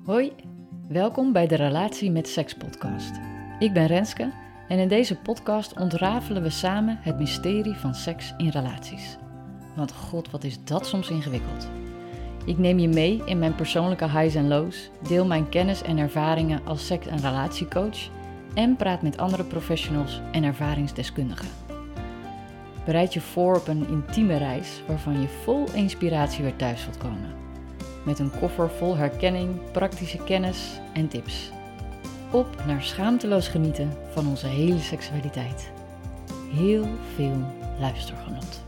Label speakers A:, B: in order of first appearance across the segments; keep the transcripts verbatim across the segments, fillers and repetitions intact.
A: Hoi, welkom bij de Relatie met Seks podcast. Ik ben Renske en in deze podcast ontrafelen we samen het mysterie van seks in relaties. Want god, wat is dat soms ingewikkeld. Ik neem je mee in mijn persoonlijke highs en lows, deel mijn kennis en ervaringen als seks- en relatiecoach en praat met andere professionals en ervaringsdeskundigen. Bereid je voor op een intieme reis waarvan je vol inspiratie weer thuis zult komen. Met een koffer vol herkenning, praktische kennis en tips. Op naar schaamteloos genieten van onze hele seksualiteit. Heel veel luistergenot.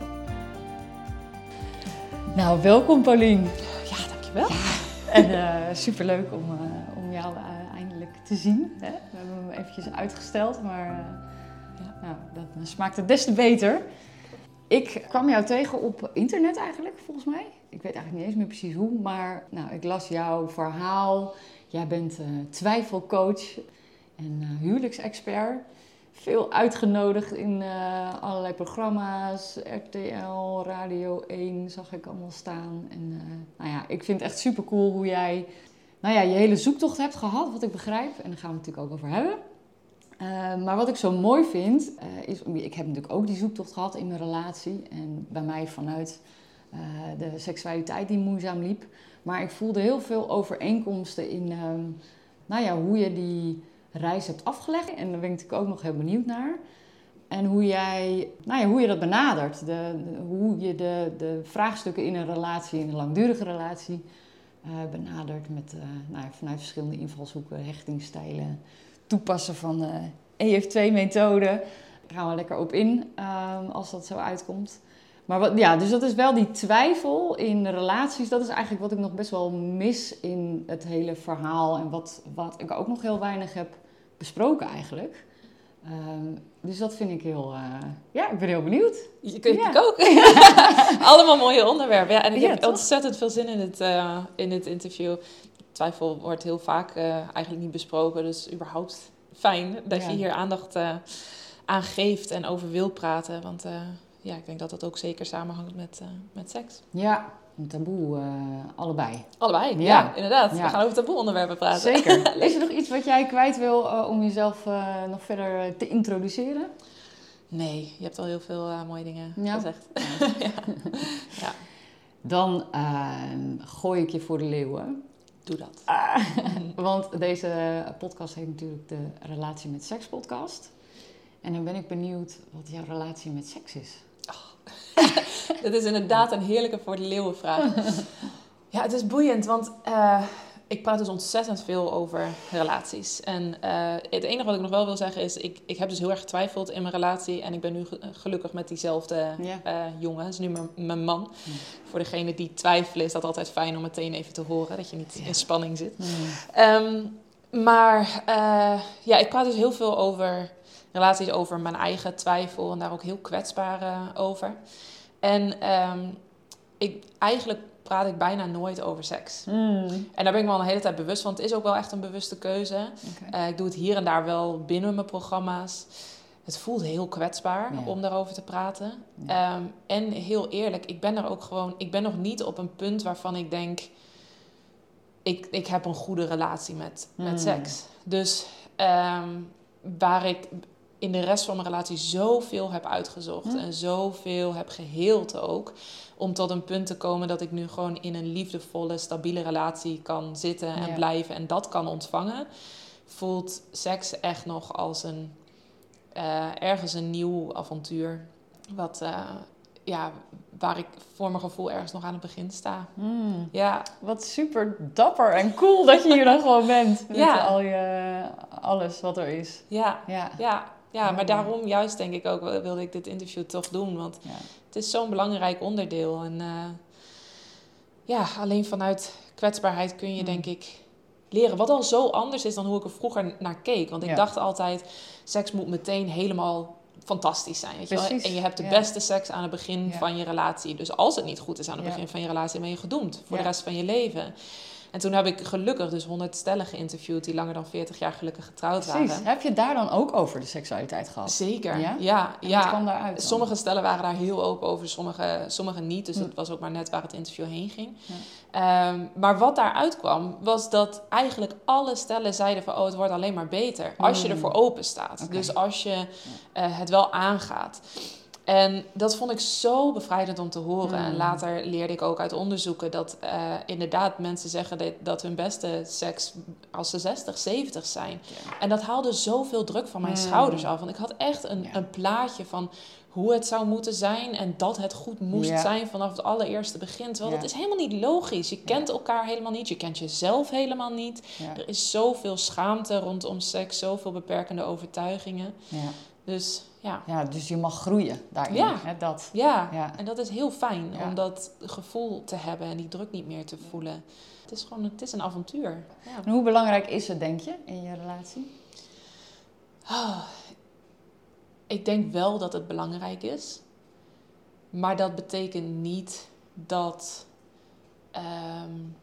A: Nou, welkom Paulien.
B: Ja, dankjewel.
A: Ja, en uh, superleuk om, uh, om jou uh, eindelijk te zien. Hè? We hebben hem eventjes uitgesteld, maar uh, ja. nou, dat smaakt het des te beter. Ik kwam jou tegen op internet eigenlijk, volgens mij. Ik weet eigenlijk niet eens meer precies hoe, maar nou, ik las jouw verhaal. Jij bent uh, twijfelcoach en uh, huwelijksexpert. Veel uitgenodigd in uh, allerlei programma's, R T L, Radio één zag ik allemaal staan. En uh, nou ja, ik vind het echt super cool hoe jij nou ja, je hele zoektocht hebt gehad, wat ik begrijp. En daar gaan we het natuurlijk ook over hebben. Uh, maar wat ik zo mooi vind, uh, is, ik heb natuurlijk ook die zoektocht gehad in mijn relatie. En bij mij vanuit uh, de seksualiteit die moeizaam liep. Maar ik voelde heel veel overeenkomsten in uh, nou ja, hoe je die reis hebt afgelegd. En daar ben ik natuurlijk ook nog heel benieuwd naar. En hoe, jij, nou ja, hoe je dat benadert. De, de, hoe je de, de vraagstukken in een relatie, in een langdurige relatie, uh, benadert. Met, uh, nou ja, vanuit verschillende invalshoeken, hechtingsstijlen. Toepassen van de E F twee methode. Daar gaan we lekker op in, um, als dat zo uitkomt. Maar wat, ja, dus dat is wel die twijfel in relaties. Dat is eigenlijk wat ik nog best wel mis in het hele verhaal. En wat, wat ik ook nog heel weinig heb besproken eigenlijk. Um, dus dat vind ik heel... Uh, ja, ik ben heel benieuwd.
B: Je kunt
A: ja.
B: ik ook. Allemaal mooie onderwerpen. Ja, en ik
A: ja,
B: heb
A: toch?
B: ontzettend veel zin in het, uh, in het interview. Twijfel wordt heel vaak uh, eigenlijk niet besproken. Dus überhaupt fijn dat ja. je hier aandacht uh, aan geeft en over wil praten. Want uh, ja, ik denk dat dat ook zeker samenhangt met, uh, met seks.
A: Ja, een taboe uh, allebei.
B: Allebei, ja,
A: ja
B: inderdaad.
A: Ja.
B: We gaan over taboe onderwerpen praten.
A: Zeker. Is er nog iets wat jij kwijt wil uh, om jezelf uh, nog verder te introduceren?
B: Nee, je hebt al heel veel uh, mooie dingen
A: ja.
B: gezegd.
A: Ja.
B: ja. ja.
A: Dan uh, gooi ik je voor de leeuwen.
B: Doe dat.
A: Ah, want deze podcast heet natuurlijk de Relatie met Seks podcast. En dan ben ik benieuwd wat jouw relatie met seks is.
B: Oh. Dat is inderdaad een heerlijke voor de leeuwen vraag. Ja, het is boeiend, want uh, ik praat dus ontzettend veel over relaties. En uh, het enige wat ik nog wel wil zeggen is, ik, ik heb dus heel erg getwijfeld in mijn relatie. En ik ben nu gelukkig met diezelfde ja. uh, jongen. Dat is nu mijn, mijn man. Ja. Voor degene die twijfelen is dat altijd fijn om meteen even te horen. Dat je niet ja. in spanning zit. Ja. Um, maar uh, ja, ik praat dus heel veel over relaties, over mijn eigen twijfel. En daar ook heel kwetsbaar uh, over. En um, ik eigenlijk... praat ik bijna nooit over seks. Mm. En daar ben ik me al een hele tijd bewust van. Het is ook wel echt een bewuste keuze. Okay. Uh, ik doe het hier en daar wel binnen mijn programma's. Het voelt heel kwetsbaar ja. om daarover te praten. Ja. Um, en heel eerlijk, ik ben er ook gewoon... Ik ben nog niet op een punt waarvan ik denk... Ik, ik heb een goede relatie met, mm. met seks. Dus um, waar ik in de rest van mijn relatie zoveel heb uitgezocht... Mm. en zoveel heb geheeld ook... om tot een punt te komen dat ik nu gewoon in een liefdevolle, stabiele relatie kan zitten en ja. blijven en dat kan ontvangen, voelt seks echt nog als een uh, ergens een nieuw avontuur. Wat, uh, ja, waar ik voor mijn gevoel ergens nog aan het begin sta.
A: Mm.
B: Ja.
A: Wat super dapper en cool dat je hier dan gewoon bent. Met
B: ja.
A: al je, alles wat er is.
B: Ja, ja. ja. Ja, maar daarom juist denk ik ook wilde ik dit interview toch doen. Want ja. het is zo'n belangrijk onderdeel. En uh, ja, alleen vanuit kwetsbaarheid kun je mm. denk ik leren. Wat al zo anders is dan hoe ik er vroeger naar keek. Want ik ja. dacht altijd, seks moet meteen helemaal fantastisch zijn. Weet je wel? En je hebt de ja. beste seks aan het begin ja. van je relatie. Dus als het niet goed is aan het begin ja. van je relatie, ben je gedoemd voor ja. de rest van je leven. En toen heb ik gelukkig dus honderd stellen geïnterviewd die langer dan veertig jaar gelukkig getrouwd
A: Precies.
B: waren.
A: Heb je het daar dan ook over de seksualiteit gehad?
B: Zeker,
A: ja.
B: ja.
A: En
B: ja.
A: wat kwam daaruit dan?
B: Sommige stellen waren daar heel open over, sommige, sommige niet. Dus
A: hm.
B: dat was ook maar net waar het interview heen ging. Ja. Um, maar wat daaruit kwam, was dat eigenlijk alle stellen zeiden van... oh, het wordt alleen maar beter als je ervoor open staat. Okay. Dus als je uh, het wel aangaat. En dat vond ik zo bevrijdend om te horen. Mm. En later leerde ik ook uit onderzoeken dat uh, inderdaad mensen zeggen dat, dat hun beste seks als ze zestig, zeventig zijn. Ja. En dat haalde zoveel druk van mijn mm. schouders af. Want ik had echt een, ja. een plaatje van hoe het zou moeten zijn en dat het goed moest ja. zijn vanaf het allereerste begin. Terwijl ja. dat is helemaal niet logisch. Je kent ja. elkaar helemaal niet, je kent jezelf helemaal niet. Ja. Er is zoveel schaamte rondom seks, zoveel beperkende overtuigingen. Ja. Dus ja.
A: ja, dus je mag groeien daarin.
B: Ja,
A: hè, dat.
B: Ja. ja, en dat is heel fijn
A: ja.
B: om dat gevoel te hebben en die druk niet meer te voelen. Het is gewoon het is een avontuur. Ja.
A: En hoe belangrijk is het, denk je, in je relatie?
B: Oh, ik denk wel dat het belangrijk is. Maar dat betekent niet dat... Um,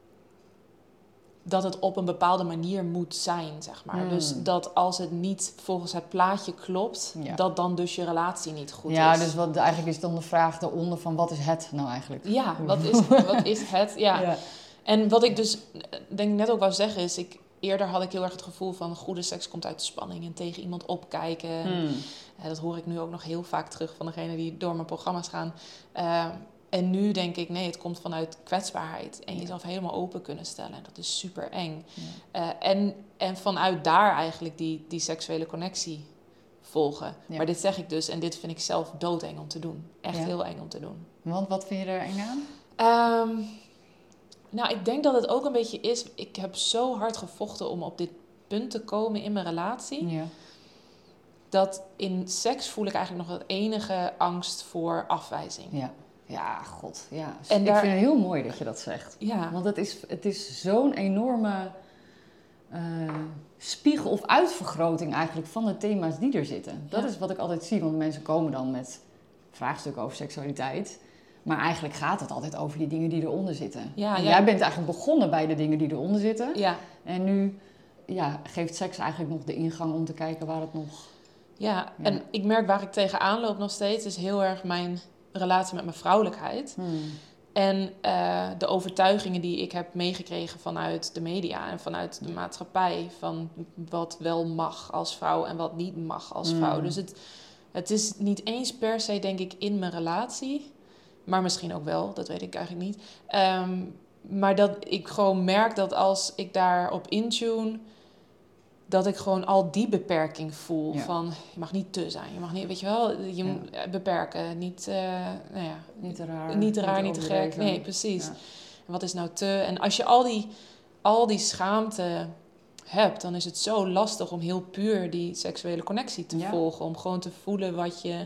B: dat het op een bepaalde manier moet zijn, zeg maar. Mm. Dus dat als het niet volgens het plaatje klopt... Ja. dat dan dus je relatie niet goed
A: ja,
B: is.
A: Ja, dus wat, eigenlijk is dan de vraag daaronder van... wat is het nou eigenlijk?
B: Ja, wat is, wat is het? Ja. ja. En wat ik dus denk net ook wou zeggen is... Ik, eerder had ik heel erg het gevoel van... goede seks komt uit de spanning en tegen iemand opkijken. Mm. En dat hoor ik nu ook nog heel vaak terug... van degenen die door mijn programma's gaan... Uh, En nu denk ik, nee, het komt vanuit kwetsbaarheid. En jezelf helemaal open kunnen stellen. En dat is super eng. Ja. Uh, en, en vanuit daar eigenlijk die, die seksuele connectie volgen. Ja. Maar dit zeg ik dus, en dit vind ik zelf doodeng om te doen. Echt ja. heel eng om te doen.
A: Want wat vind je er eng aan?
B: Um, nou, ik denk dat het ook een beetje is... Ik heb zo hard gevochten om op dit punt te komen in mijn relatie... Ja. Dat in seks voel ik eigenlijk nog het enige angst voor afwijzing.
A: Ja. Ja, god, ja. En daar... Ik vind het heel mooi dat je dat zegt.
B: Ja.
A: Want het is, het is zo'n enorme uh, spiegel of uitvergroting eigenlijk van de thema's die er zitten. Dat ja. is wat ik altijd zie, want mensen komen dan met vraagstukken over seksualiteit. Maar eigenlijk gaat het altijd over die dingen die eronder zitten. Ja, en ja. jij bent eigenlijk begonnen bij de dingen die eronder zitten.
B: Ja.
A: En nu ja, geeft seks eigenlijk nog de ingang om te kijken waar het nog...
B: Ja, ja. En ik merk waar ik tegenaan loop nog steeds, is heel erg mijn... relatie met mijn vrouwelijkheid. Hmm. En uh, de overtuigingen die ik heb meegekregen vanuit de media en vanuit de maatschappij. Van wat wel mag als vrouw en wat niet mag als vrouw. Hmm. Dus het, het is niet eens per se, denk ik, in mijn relatie. Maar misschien ook wel, dat weet ik eigenlijk niet. Um, maar dat ik gewoon merk dat als ik daarop intune... dat ik gewoon al die beperking voel. Ja. Van, je mag niet te zijn. Je mag niet, weet je wel, je ja. moet beperken. Niet, uh, nou ja,
A: niet te raar.
B: Niet te, raar, niet te gek. Nee, precies. Ja. En wat is nou te... En als je al die, al die schaamte hebt... dan is het zo lastig om heel puur die seksuele connectie te ja. volgen. Om gewoon te voelen wat je ja.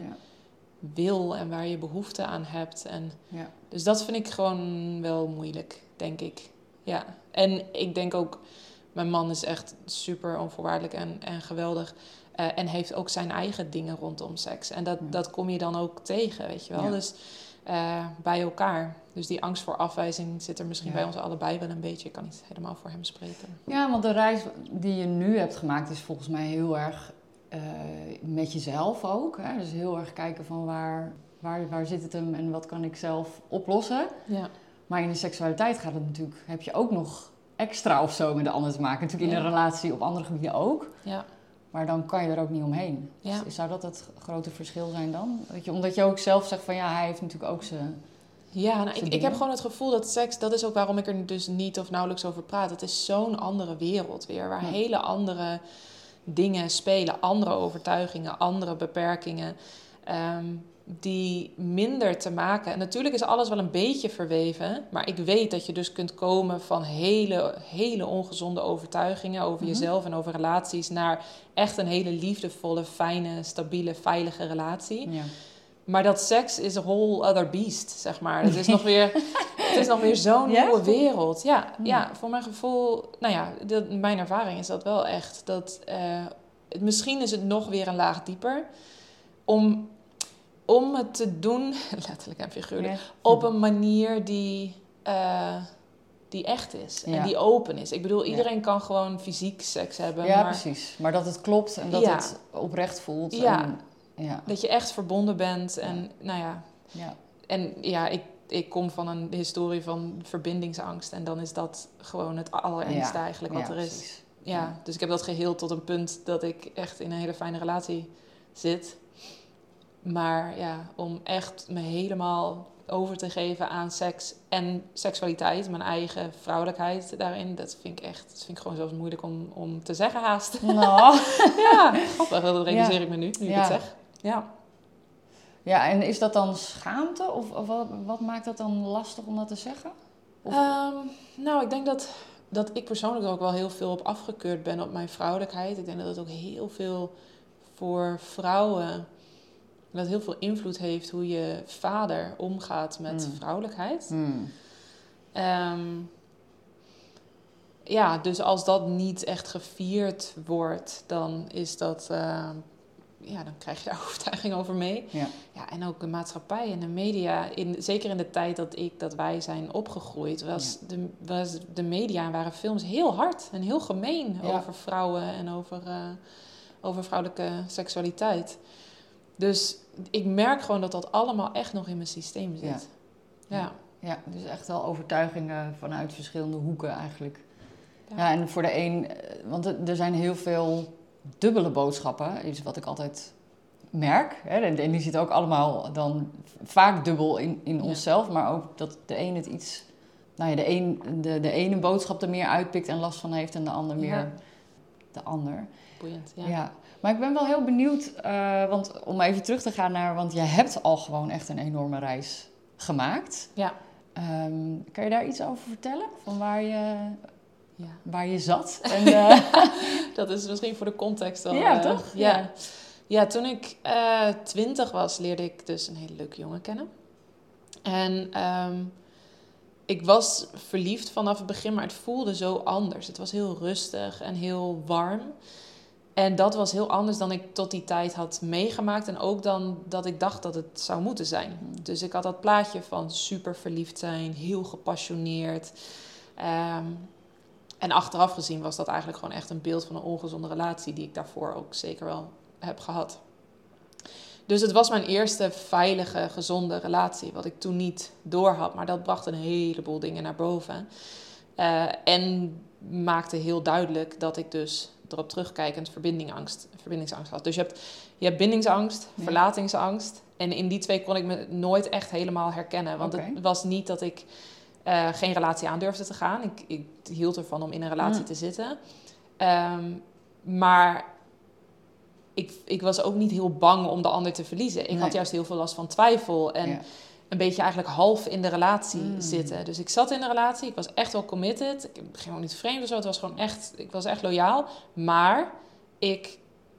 B: wil en waar je behoefte aan hebt. En ja. Dus dat vind ik gewoon wel moeilijk, denk ik. Ja. En ik denk ook... Mijn man is echt super onvoorwaardelijk en, en geweldig. Uh, en heeft ook zijn eigen dingen rondom seks. En dat, ja. dat kom je dan ook tegen, weet je wel. Ja. Dus uh, bij elkaar. Dus die angst voor afwijzing zit er misschien ja. bij ons allebei wel een beetje. Ik kan niet helemaal voor hem spreken.
A: Ja, want de reis die je nu hebt gemaakt is volgens mij heel erg uh, met jezelf ook. Hè? Dus heel erg kijken van waar, waar, waar zit het hem en wat kan ik zelf oplossen. Ja. Maar in de seksualiteit gaat het natuurlijk, heb je ook nog... extra of zo met de ander te maken. Natuurlijk in ja. een relatie op andere gebieden ook. Ja. Maar dan kan je er ook niet omheen. Ja. Dus zou dat het grote verschil zijn dan? Weet je, omdat je ook zelf zegt van ja, hij heeft natuurlijk ook zijn...
B: Ja, nou, ik, ik heb gewoon het gevoel dat seks... dat is ook waarom ik er dus niet of nauwelijks over praat. Het is zo'n andere wereld weer. Waar ja. hele andere dingen spelen. Andere overtuigingen, andere beperkingen. Um, die minder te maken... En natuurlijk is alles wel een beetje verweven... maar ik weet dat je dus kunt komen van hele, hele ongezonde overtuigingen... over mm-hmm. jezelf en over relaties... naar echt een hele liefdevolle, fijne, stabiele, veilige relatie. Ja. Maar dat seks is a whole other beast, zeg maar. Het is nog weer, het is nog weer zo'n ja? nieuwe wereld. Ja, mm. ja, voor mijn gevoel... Nou ja, de, mijn ervaring is dat wel echt. Dat, uh, het, misschien is het nog weer een laag dieper... om... Om het te doen, letterlijk en figuurlijk, ja. op een manier die, uh, die echt is en
A: Ja.
B: die open is. Ik bedoel, iedereen
A: Ja.
B: kan gewoon fysiek seks hebben.
A: Ja,
B: maar
A: precies. Maar dat het klopt en dat
B: Ja.
A: het oprecht voelt.
B: Ja.
A: En, ja.
B: Dat je echt verbonden bent. En nou ja,
A: Ja.
B: en ja, ik, ik kom van een historie van verbindingsangst. En dan is dat gewoon het allerengste
A: Ja.
B: eigenlijk wat
A: Ja,
B: er is.
A: precies.
B: Ja,
A: Ja.
B: dus ik heb dat geheeld tot een punt dat ik echt in een hele fijne relatie zit. Maar ja, om echt me helemaal over te geven aan seks en seksualiteit, mijn eigen vrouwelijkheid daarin, dat vind ik echt, dat vind ik gewoon zelfs moeilijk om, om te zeggen haast.
A: Nou.
B: Ja, grappig, dat realiseer
A: Ja.
B: ik me nu, nu ik
A: Ja.
B: het zeg. Ja.
A: Ja, en is dat dan schaamte? Of, of wat, wat maakt dat dan lastig om dat te zeggen? Of-
B: Ehm, nou, ik denk dat, dat ik persoonlijk er ook wel heel veel op afgekeurd ben op mijn vrouwelijkheid. Ik denk dat het ook heel veel voor vrouwen, dat heel veel invloed heeft hoe je vader omgaat met
A: Mm.
B: vrouwelijkheid.
A: Hmm.
B: Ehm, ja, dus als dat niet echt gevierd wordt, dan is dat, eh, ja, dan krijg je daar overtuiging over mee.
A: Ja.
B: Ja, en ook de maatschappij en de media, in, zeker in de tijd dat ik, dat wij zijn opgegroeid, was, de, was de media en waren films heel hard en heel gemeen
A: Ja.
B: over vrouwen en over, eh, over vrouwelijke seksualiteit. Dus ik merk gewoon dat dat allemaal echt nog in mijn systeem zit. Ja. Ja.
A: Ja, dus echt wel overtuigingen vanuit verschillende hoeken eigenlijk.
B: Ja.
A: Ja, en voor de een, eh, want er er zijn heel veel dubbele boodschappen, is wat ik altijd merk. Hè? En en die zitten ook allemaal dan vaak dubbel in, in
B: Ja.
A: onszelf, maar ook dat de een het iets, nou ja, de een de, de ene boodschap er meer uitpikt en last van heeft en de ander meer
B: Ja.
A: de ander.
B: Boeiend, ja.
A: Ja. Maar ik ben wel heel benieuwd, eh, want om even terug te gaan naar, want je hebt al gewoon echt een enorme reis gemaakt.
B: Ja.
A: Ehm, kan je daar iets over vertellen? Van waar je,
B: Ja.
A: waar je zat? En, eh,
B: Dat is misschien voor de context wel.
A: Ja,
B: eh,
A: toch?
B: Ja.
A: Ja.
B: Ja, toen ik eh, twintig was, leerde ik dus een hele leuke jongen kennen. En ehm, ik was verliefd vanaf het begin, maar het voelde zo anders. Het was heel rustig en heel warm. En dat was heel anders dan ik tot die tijd had meegemaakt. En ook dan dat ik dacht dat het zou moeten zijn. Dus ik had dat plaatje van super verliefd zijn, heel gepassioneerd. Ehm, en achteraf gezien was dat eigenlijk gewoon echt een beeld van een ongezonde relatie, die ik daarvoor ook zeker wel heb gehad. Dus het was mijn eerste veilige, gezonde relatie, wat ik toen niet doorhad. Maar dat bracht een heleboel dingen naar boven. Uh, en maakte heel duidelijk dat ik dus erop terugkijkend verbindingsangst, verbindingsangst had. Dus je hebt, je hebt bindingsangst,
A: Ja.
B: verlatingsangst. En in die twee kon ik me nooit echt helemaal herkennen. Want
A: Oké.
B: het was niet dat ik uh, geen relatie aan durfde te gaan. Ik, ik hield ervan om in een relatie
A: Mm.
B: te zitten. Um, maar ik, ik was ook niet heel bang om de ander te verliezen. Ik
A: Nee.
B: had juist heel veel last van twijfel. En
A: Ja.
B: een beetje eigenlijk half in de relatie
A: Mm.
B: zitten. Dus ik zat in de relatie, ik was echt wel committed. Ik ging ook niet vreemd of zo. Het was gewoon echt, ik was echt loyaal. Maar ik,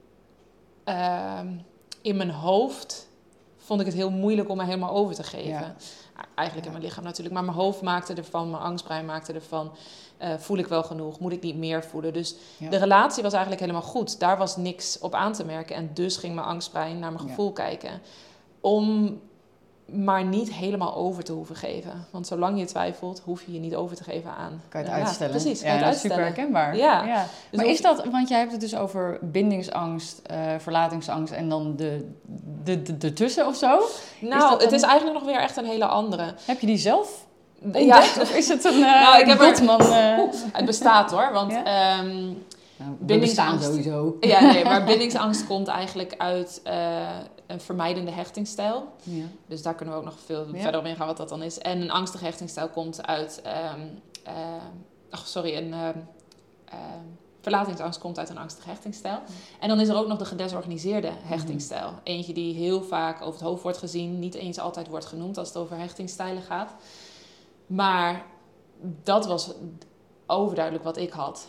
B: uh, in mijn hoofd vond ik het heel moeilijk om me helemaal over te geven.
A: Ja.
B: Eigenlijk
A: Ja.
B: in mijn lichaam natuurlijk. Maar mijn hoofd maakte ervan, mijn angstbrein maakte ervan. Uh, voel ik wel genoeg? Moet ik niet meer voelen? Dus
A: Ja.
B: de relatie was eigenlijk helemaal goed. Daar was niks op aan te merken. En dus ging mijn angstbrein naar mijn gevoel
A: Ja.
B: kijken. Om maar niet helemaal over te hoeven geven. Want zolang je twijfelt, hoef je je niet over te geven aan.
A: Kan je het
B: Ja,
A: uitstellen?
B: precies, kan
A: Ja,
B: je het
A: dat is super
B: uitstellen.
A: herkenbaar.
B: Ja.
A: Ja.
B: Dus
A: Maar
B: of-
A: is dat, want jij hebt het dus over bindingsangst, uh, verlatingsangst en dan de, de, de, de tussen of zo.
B: Nou,
A: dat
B: het
A: dan-
B: is eigenlijk nog weer echt een hele andere.
A: Heb je die zelf
B: Ja,
A: ontdekt? Of is het een uh,
B: Nou, ik heb er-
A: Gottman? Uh...
B: het bestaat hoor. Want
A: Ja?
B: ehm,
A: Nou, we
B: Bindingsangst.
A: bestaan sowieso.
B: ja, nee, maar bindingsangst komt eigenlijk uit uh, een vermijdende hechtingsstijl.
A: Ja.
B: Dus daar kunnen we ook nog veel
A: Ja.
B: verder op ingaan wat dat dan is. En een angstige hechtingsstijl komt uit... Um, uh, ach, sorry, een... Uh, uh, verlatingsangst komt uit een angstige hechtingsstijl. En dan is er ook nog de gedesorganiseerde hechtingsstijl. Eentje die heel vaak over het hoofd wordt gezien. Niet eens altijd wordt genoemd als het over hechtingsstijlen gaat. Maar dat was overduidelijk wat ik had.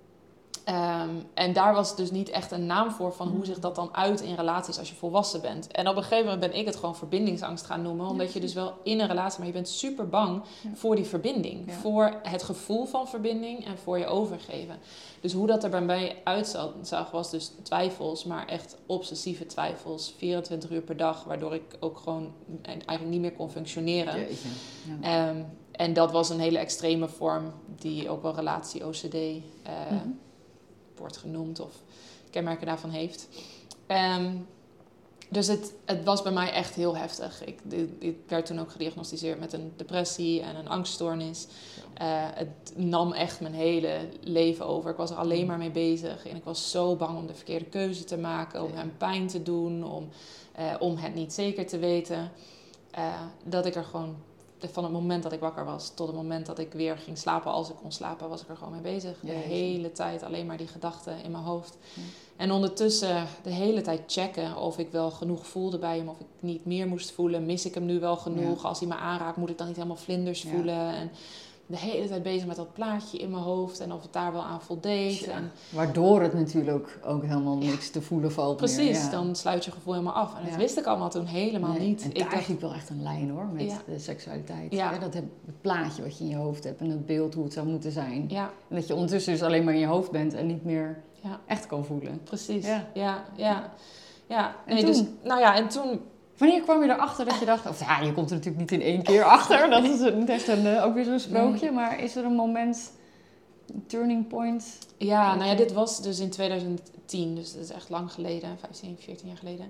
B: Um, en daar was dus niet echt een naam voor van hoe zich dat dan uit in relaties als je volwassen bent. En op een gegeven moment ben ik het gewoon verbindingsangst gaan noemen. Omdat je dus wel in een relatie, maar je bent super bang
A: Ja.
B: voor die verbinding.
A: Ja.
B: Voor het gevoel van verbinding en voor je overgeven. Dus hoe dat er bij mij uitzag was dus twijfels, maar echt obsessieve twijfels. vierentwintig uur per dag, waardoor ik ook gewoon eigenlijk niet meer kon functioneren.
A: Jeetje. Ja.
B: Um, en dat was een hele extreme vorm die ook wel relatie-O C D uh, mm-hmm. wordt genoemd of kenmerken daarvan heeft. Um, dus het, het was bij mij echt heel heftig. Ik, ik werd toen ook gediagnosticeerd met een depressie en een angststoornis. Uh, het nam echt mijn hele leven over. Ik was er alleen maar mee bezig. En ik was zo bang om de verkeerde keuze te maken, om hem pijn te doen, om, uh, om het niet zeker te weten. Uh, dat ik er gewoon, van het moment dat ik wakker was tot het moment dat ik weer ging slapen, als ik kon slapen, was ik er gewoon mee bezig. De Jeetje. hele tijd alleen maar die gedachten in mijn hoofd. Ja. En ondertussen de hele tijd checken of ik wel genoeg voelde bij hem, of ik niet meer moest voelen. Mis ik hem nu wel genoeg? Ja. Als hij me aanraakt, moet ik dan niet helemaal vlinders ja. voelen? En de hele tijd bezig met dat plaatje in mijn hoofd en of het daar wel aan voldeed.
A: Ja.
B: En
A: waardoor het natuurlijk ook helemaal niks ja. te voelen valt.
B: Precies,
A: meer. Ja.
B: Dan sluit je gevoel helemaal af. En dat ja. wist ik allemaal toen helemaal
A: nee.
B: niet.
A: En
B: ik
A: daar
B: dacht
A: liep wel echt een lijn hoor, met ja. de seksualiteit.
B: Ja.
A: Ja, dat heb, het plaatje wat je in je hoofd hebt en het beeld hoe het zou moeten zijn.
B: Ja.
A: En dat je ondertussen dus alleen maar in je hoofd bent en niet meer ja. echt kan voelen.
B: Precies, ja, ja. ja. ja.
A: En
B: nee,
A: toen?
B: Dus, nou ja, en toen...
A: Wanneer kwam je erachter dat je dacht... Of ja, je komt er natuurlijk niet in één keer achter. Dat is niet echt een, uh, ook weer zo'n sprookje. Nee. Maar is er een moment, een turning point?
B: Ja, nou ja, dit was dus in twintig tien. Dus dat is echt lang geleden. vijftien, veertien jaar geleden.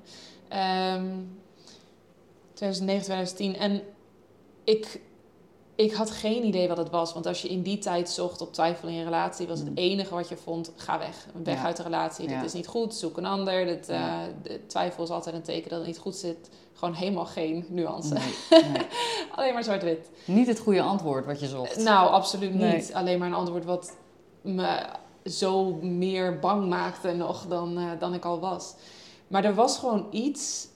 B: Um, twintig negen, twintig tien. En ik... Ik had geen idee wat het was. Want als je in die tijd zocht op twijfel in je relatie, was het enige wat je vond, ga weg. Weg ja. uit de relatie. Ja. Dit is niet goed, zoek een ander. Dit, uh, ja. de twijfel is altijd een teken dat het niet goed zit. Gewoon helemaal geen nuance. Nee, nee. Alleen maar zwart-wit.
A: Niet het goede antwoord wat je zocht.
B: Nou, absoluut niet.
A: Nee.
B: Alleen maar een antwoord wat me zo meer bang maakte nog dan, uh, dan ik al was. Maar er was gewoon iets...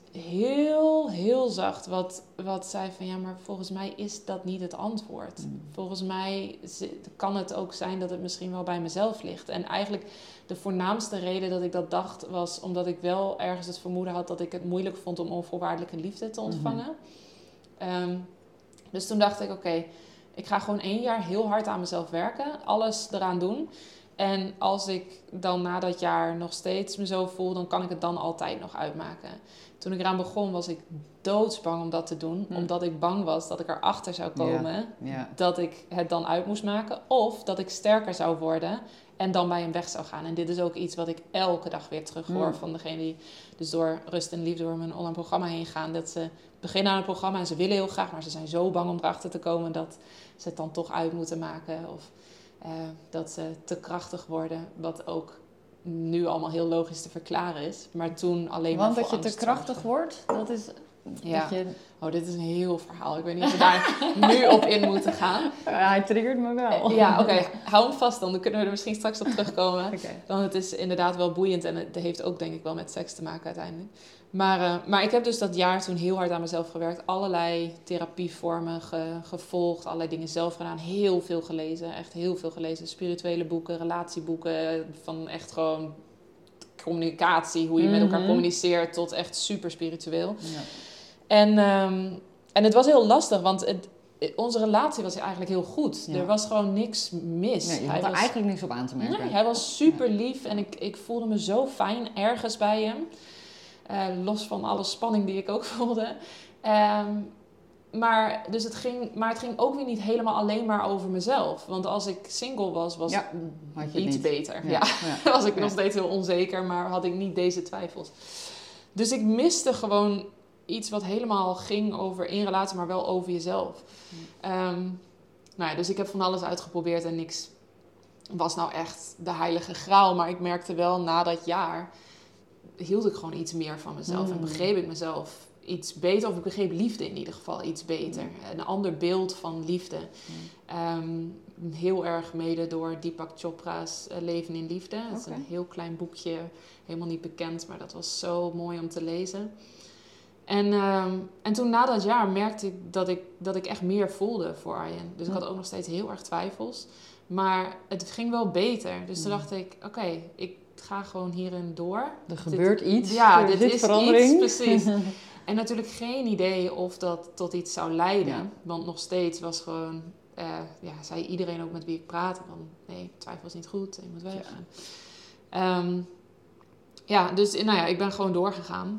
B: heel, heel zacht wat, wat zei van ja, maar volgens mij is dat niet het antwoord. Mm. Volgens mij kan het ook zijn dat het misschien wel bij mezelf ligt. En eigenlijk de voornaamste reden dat ik dat dacht was omdat ik wel ergens het vermoeden had dat ik het moeilijk vond om onvoorwaardelijke liefde te ontvangen. Mm-hmm. Um, dus toen dacht ik oké, okay, ik ga gewoon één jaar heel hard aan mezelf werken, alles eraan doen. En als ik dan na dat jaar nog steeds me zo voel, dan kan ik het dan altijd nog uitmaken. Toen ik eraan begon was ik doodsbang om dat te doen. Hm. Omdat ik bang was dat ik erachter zou komen ja, ja. dat ik het dan uit moest maken. Of dat ik sterker zou worden en dan bij hem weg zou gaan. En dit is ook iets wat ik elke dag weer terug hoor hm. van degene die dus door Rust en Liefde door mijn online programma heen gaan. Dat ze beginnen aan het programma en ze willen heel graag, maar ze zijn zo bang om erachter te komen dat ze het dan toch uit moeten maken. Of uh, dat ze te krachtig worden, wat ook... nu allemaal heel logisch te verklaren is. Maar toen alleen
A: Want
B: maar voor
A: Want dat je te krachtig zorgen. wordt, dat is...
B: Ja.
A: Dat je...
B: Oh, dit is een heel verhaal. Ik weet niet of we daar nu op in moeten gaan.
A: Ja, hij triggert me wel.
B: Ja, oké. Okay. Hou hem vast dan. Dan kunnen we er misschien straks op terugkomen.
A: Okay.
B: Want het is inderdaad wel boeiend. En het heeft ook denk ik wel met seks te maken uiteindelijk. Maar, uh, maar ik heb dus dat jaar toen heel hard aan mezelf gewerkt. Allerlei therapievormen ge, gevolgd. Allerlei dingen zelf gedaan. Heel veel gelezen. Echt heel veel gelezen. Spirituele boeken, relatieboeken. Van echt gewoon communicatie. Hoe je mm-hmm. met elkaar communiceert. Tot echt super spiritueel. Ja. En, um, en het was heel lastig. Want het, onze relatie was eigenlijk heel goed. Ja. Er was gewoon niks mis.
A: Nee, je had
B: hij
A: er
B: was,
A: eigenlijk niks op aan te merken.
B: Nee, hij was super lief. En ik, ik voelde me zo fijn ergens bij hem. Uh, los van alle spanning die ik ook voelde. Um, maar, dus het ging, maar het ging ook weer niet helemaal alleen maar over mezelf. Want als ik single was, was
A: ja,
B: het iets niet. beter. Ja.
A: Ja.
B: Ja. was ik ja. nog steeds heel onzeker, maar had ik niet deze twijfels. Dus ik miste gewoon iets wat helemaal ging over één relatie, maar wel over jezelf. Um, nou ja, dus ik heb van alles uitgeprobeerd en niks was nou echt de heilige graal. Maar ik merkte wel na dat jaar... hield ik gewoon iets meer van mezelf. Mm. En begreep ik mezelf iets beter. Of ik begreep liefde in ieder geval iets beter. Mm. Een ander beeld van liefde. Mm. Um, heel erg mede door Deepak Chopra's uh, Leven in Liefde. Okay. Het is een heel klein boekje. Helemaal niet bekend. Maar dat was zo mooi om te lezen. En, um, en toen na dat jaar merkte ik dat ik, dat ik echt meer voelde voor Arjen. Dus mm. ik had ook nog steeds heel erg twijfels. Maar het ging wel beter. Dus mm. toen dacht ik, oké, okay, ik ga gewoon hierin door.
A: Er gebeurt dit, iets.
B: Ja,
A: er
B: dit
A: zit
B: is
A: verandering.
B: Iets, precies. En natuurlijk geen idee of dat tot iets zou leiden. Ja. Want nog steeds was gewoon... Uh, ja, zei iedereen ook met wie ik praatte van... nee, twijfel is niet goed, je moet weg. Ja, um, ja dus nou ja, ik ben gewoon doorgegaan.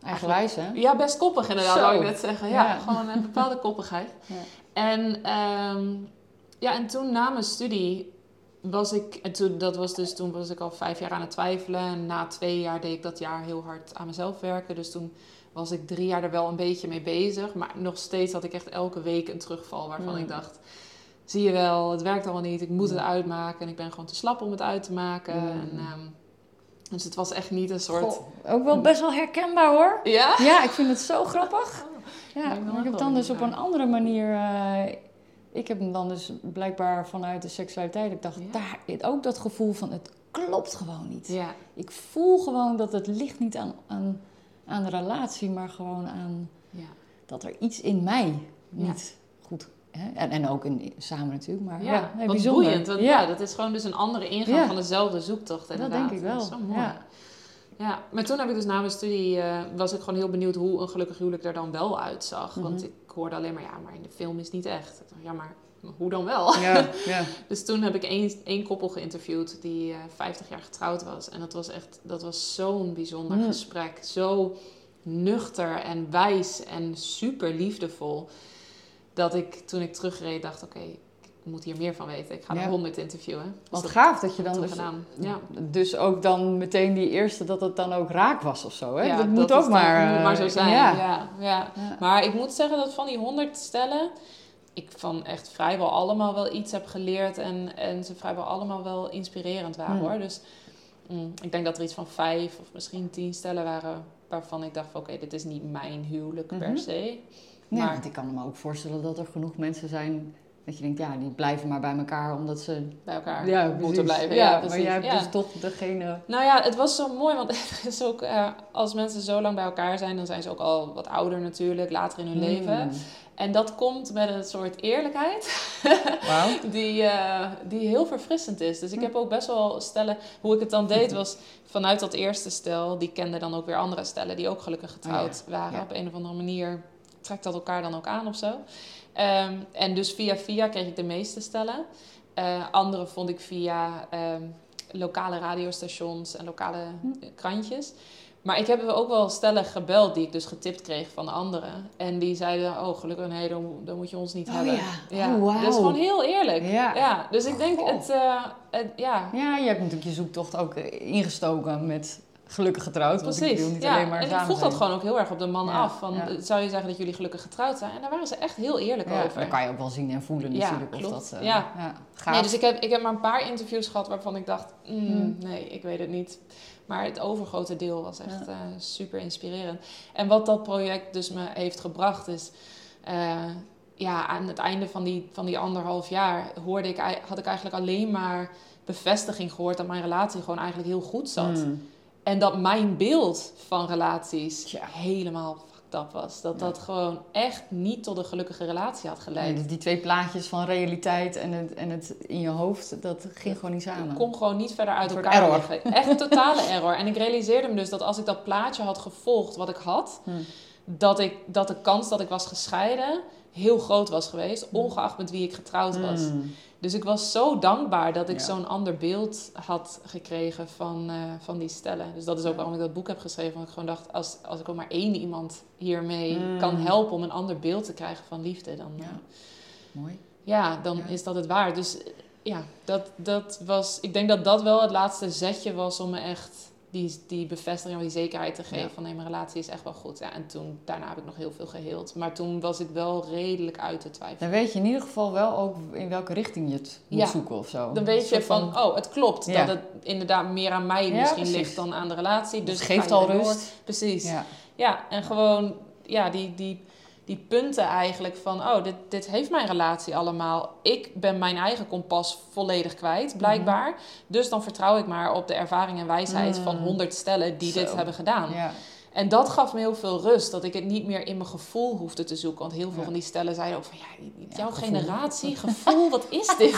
A: Eigenwijs, hè?
B: Ja, best koppig inderdaad,
A: Zo.
B: wou ik net zeggen. Ja,
A: Ja.
B: gewoon een bepaalde koppigheid.
A: Ja.
B: En, um, ja, en toen na mijn studie was ik... En toen, dat was dus, toen was ik al vijf jaar aan het twijfelen. En na twee jaar deed ik dat jaar heel hard aan mezelf werken. Dus toen was ik drie jaar er wel een beetje mee bezig. Maar nog steeds had ik echt elke week een terugval waarvan
A: Mm.
B: ik dacht... Zie je wel, het werkt allemaal niet. Ik moet het uitmaken. En ik ben gewoon te slap om het uit te maken.
A: Mm.
B: En, um, dus het was echt niet een soort...
A: Goh, ook wel best wel herkenbaar, hoor.
B: Ja?
A: Ja, ik vind het zo grappig. Ja,
B: ben ik wel
A: maar ik heb
B: wel
A: dan dus op
B: benieuwd
A: een andere manier... Uh, ik heb hem dan dus blijkbaar vanuit de seksualiteit... Ik dacht,
B: Ja.
A: daar ook dat gevoel van, het klopt gewoon niet.
B: Ja.
A: Ik voel gewoon dat het ligt niet aan, aan, aan de relatie... maar gewoon aan
B: Ja.
A: dat er iets in mij niet
B: Ja.
A: goed... Hè? En, en ook in, samen natuurlijk, maar
B: Ja,
A: ja, nee,
B: wat
A: bijzonder.
B: boeiend. Want,
A: ja.
B: ja, dat is gewoon dus een andere ingang
A: Ja.
B: van dezelfde zoektocht
A: Dat
B: inderdaad.
A: denk ik wel.
B: Dat is zo mooi.
A: Ja.
B: Ja, maar toen heb ik dus na mijn studie, uh, was ik gewoon heel benieuwd hoe een gelukkig huwelijk er dan wel uitzag.
A: Mm-hmm.
B: Want ik hoorde alleen maar, ja, maar in de film is het niet echt. Ik dacht, ja, maar hoe dan wel?
A: Ja, ja.
B: Dus toen heb ik één, één koppel geïnterviewd die uh, vijftig jaar getrouwd was. En dat was echt, dat was zo'n bijzonder
A: Mm.
B: gesprek. Zo nuchter en wijs en super liefdevol. Dat ik, toen ik terugreed, dacht, oké, okay, ik moet hier meer van weten. Ik ga
A: Ja.
B: er honderd interviewen. Dus
A: Wat
B: dat
A: gaaf dat je dan
B: heb ik
A: dus,
B: gedaan. Ja.
A: dus ook dan meteen die eerste, dat het dan ook raak was of zo. Hè?
B: Ja,
A: dat moet
B: dat
A: ook
B: is
A: maar,
B: dan- moet maar zo
A: uh,
B: zijn.
A: Ja.
B: Ja. Ja,
A: Ja.
B: Maar ik moet zeggen dat van die honderd stellen, ik van echt vrijwel allemaal wel iets heb geleerd. En, en ze vrijwel allemaal wel inspirerend waren
A: Mm.
B: hoor. Dus mm, ik denk dat er iets van vijf of misschien tien stellen waren waarvan ik dacht van oké, okay, dit is niet mijn huwelijk
A: Mhm.
B: per se.
A: Nee,
B: Maar-
A: want ik kan me ook voorstellen dat er genoeg mensen zijn... dat je denkt, ja, die blijven maar bij elkaar omdat ze...
B: Bij elkaar
A: ja,
B: moeten
A: precies.
B: blijven.
A: Ja,
B: Ja,
A: maar
B: precies.
A: jij hebt
B: Ja.
A: dus toch degene...
B: Nou ja, het was zo mooi, want het is ook, uh, als mensen zo lang bij elkaar zijn, dan zijn ze ook al wat ouder natuurlijk, later in hun leven.
A: Mm.
B: En dat komt met een soort eerlijkheid
A: Wauw.
B: die, uh, die heel verfrissend is. Dus ik heb ook best wel stellen, hoe ik het dan deed was vanuit dat eerste stel, die kende dan ook weer andere stellen die ook gelukkig getrouwd
A: Oh ja.
B: waren.
A: Ja.
B: Op een of andere manier trekt dat elkaar dan ook aan of zo. Um, en dus via via kreeg ik de meeste stellen. Uh, andere vond ik via um, lokale radiostations en lokale
A: Hm.
B: krantjes. Maar ik heb ook wel stellen gebeld die ik dus getipt kreeg van anderen. En die zeiden, oh gelukkig nee, dan, dan moet je ons niet
A: Oh
B: hebben.
A: ja. Oh, wauw.
B: Dat is gewoon heel eerlijk.
A: Ja.
B: Ja, dus ik denk,
A: Goh.
B: het, uh, het, ja...
A: Ja, je hebt natuurlijk je zoektocht ook ingestoken met gelukkig getrouwd. Want
B: Precies,
A: ik wil niet
B: ja.
A: alleen maar
B: en ik
A: samen
B: vroeg
A: zijn.
B: dat gewoon ook heel erg op de man
A: Ja,
B: af. Van,
A: ja.
B: zou je zeggen dat jullie gelukkig getrouwd zijn? En daar waren ze echt heel eerlijk
A: Ja,
B: over.
A: dat kan je ook wel zien en voelen
B: Ja,
A: natuurlijk.
B: klopt.
A: Of dat, uh,
B: Ja.
A: ja, gaaf.
B: Nee, dus ik heb, ik heb maar een paar interviews gehad waarvan ik dacht, mm,
A: Hmm.
B: nee, ik weet het niet. Maar het overgrote deel was echt
A: Ja.
B: uh, super inspirerend. En wat dat project dus me heeft gebracht is... Uh, ja, aan het einde van die, van die anderhalf jaar hoorde ik, had ik eigenlijk alleen maar bevestiging gehoord dat mijn relatie gewoon eigenlijk heel goed zat.
A: Mm.
B: En dat mijn beeld van relaties
A: Ja.
B: helemaal fucked up was. Dat
A: Ja.
B: dat gewoon echt niet tot een gelukkige relatie had
A: Nee,
B: geleid.
A: dus die twee plaatjes van realiteit en het, en het in je hoofd, dat ging gewoon niet samen.
B: Ik kon gewoon niet verder uit
A: Een soort
B: elkaar
A: error.
B: liggen. Echt een totale error. En ik realiseerde me dus dat als ik dat plaatje had gevolgd wat ik had...
A: Hm.
B: Dat, ik, dat de kans dat ik was gescheiden heel groot was geweest. Ongeacht met wie ik getrouwd was.
A: Mm.
B: Dus ik was zo dankbaar dat ik
A: Ja.
B: zo'n ander beeld had gekregen van, uh, van die stellen. Dus dat is ook
A: Ja.
B: waarom ik dat boek heb geschreven. Want ik gewoon dacht, als, als ik ook maar één iemand hiermee
A: Mm.
B: kan helpen om een ander beeld te krijgen van liefde, dan,
A: Ja.
B: ja.
A: Mooi.
B: ja, dan
A: Ja.
B: is dat het waard. Dus ja, dat, dat was, ik denk dat dat wel het laatste zetje was om me echt die, die bevestiging, die zekerheid te geven
A: Ja.
B: van nee, mijn relatie is echt wel goed. Ja, en toen, daarna heb ik nog heel veel geheeld. Maar toen was ik wel redelijk uit te twijfelen.
A: Dan weet je in ieder geval wel ook in welke richting je het moet
B: Ja.
A: zoeken of zo.
B: Dan weet
A: Een
B: je
A: soort
B: van, oh, het klopt.
A: Ja.
B: Dat het inderdaad meer aan mij
A: Ja,
B: misschien
A: precies.
B: ligt dan aan de relatie.
A: Dus
B: Dus
A: het geeft
B: ga je
A: al
B: erdoor.
A: rust.
B: Precies. Ja,
A: Ja.
B: en gewoon ja, die, die, die punten eigenlijk van... oh, dit, dit heeft mijn relatie allemaal. Ik ben mijn eigen kompas volledig kwijt, blijkbaar.
A: Mhm.
B: Dus dan vertrouw ik maar op de ervaring en wijsheid
A: Mm.
B: van honderd stellen die
A: Zo.
B: dit hebben gedaan.
A: Ja.
B: En dat gaf me heel veel rust. Dat ik het niet meer in mijn gevoel hoefde te zoeken. Want heel veel
A: Ja.
B: van die stellen zeiden ook van... ja, jouw
A: Ja, gevoel.
B: generatie, gevoel, wat is dit?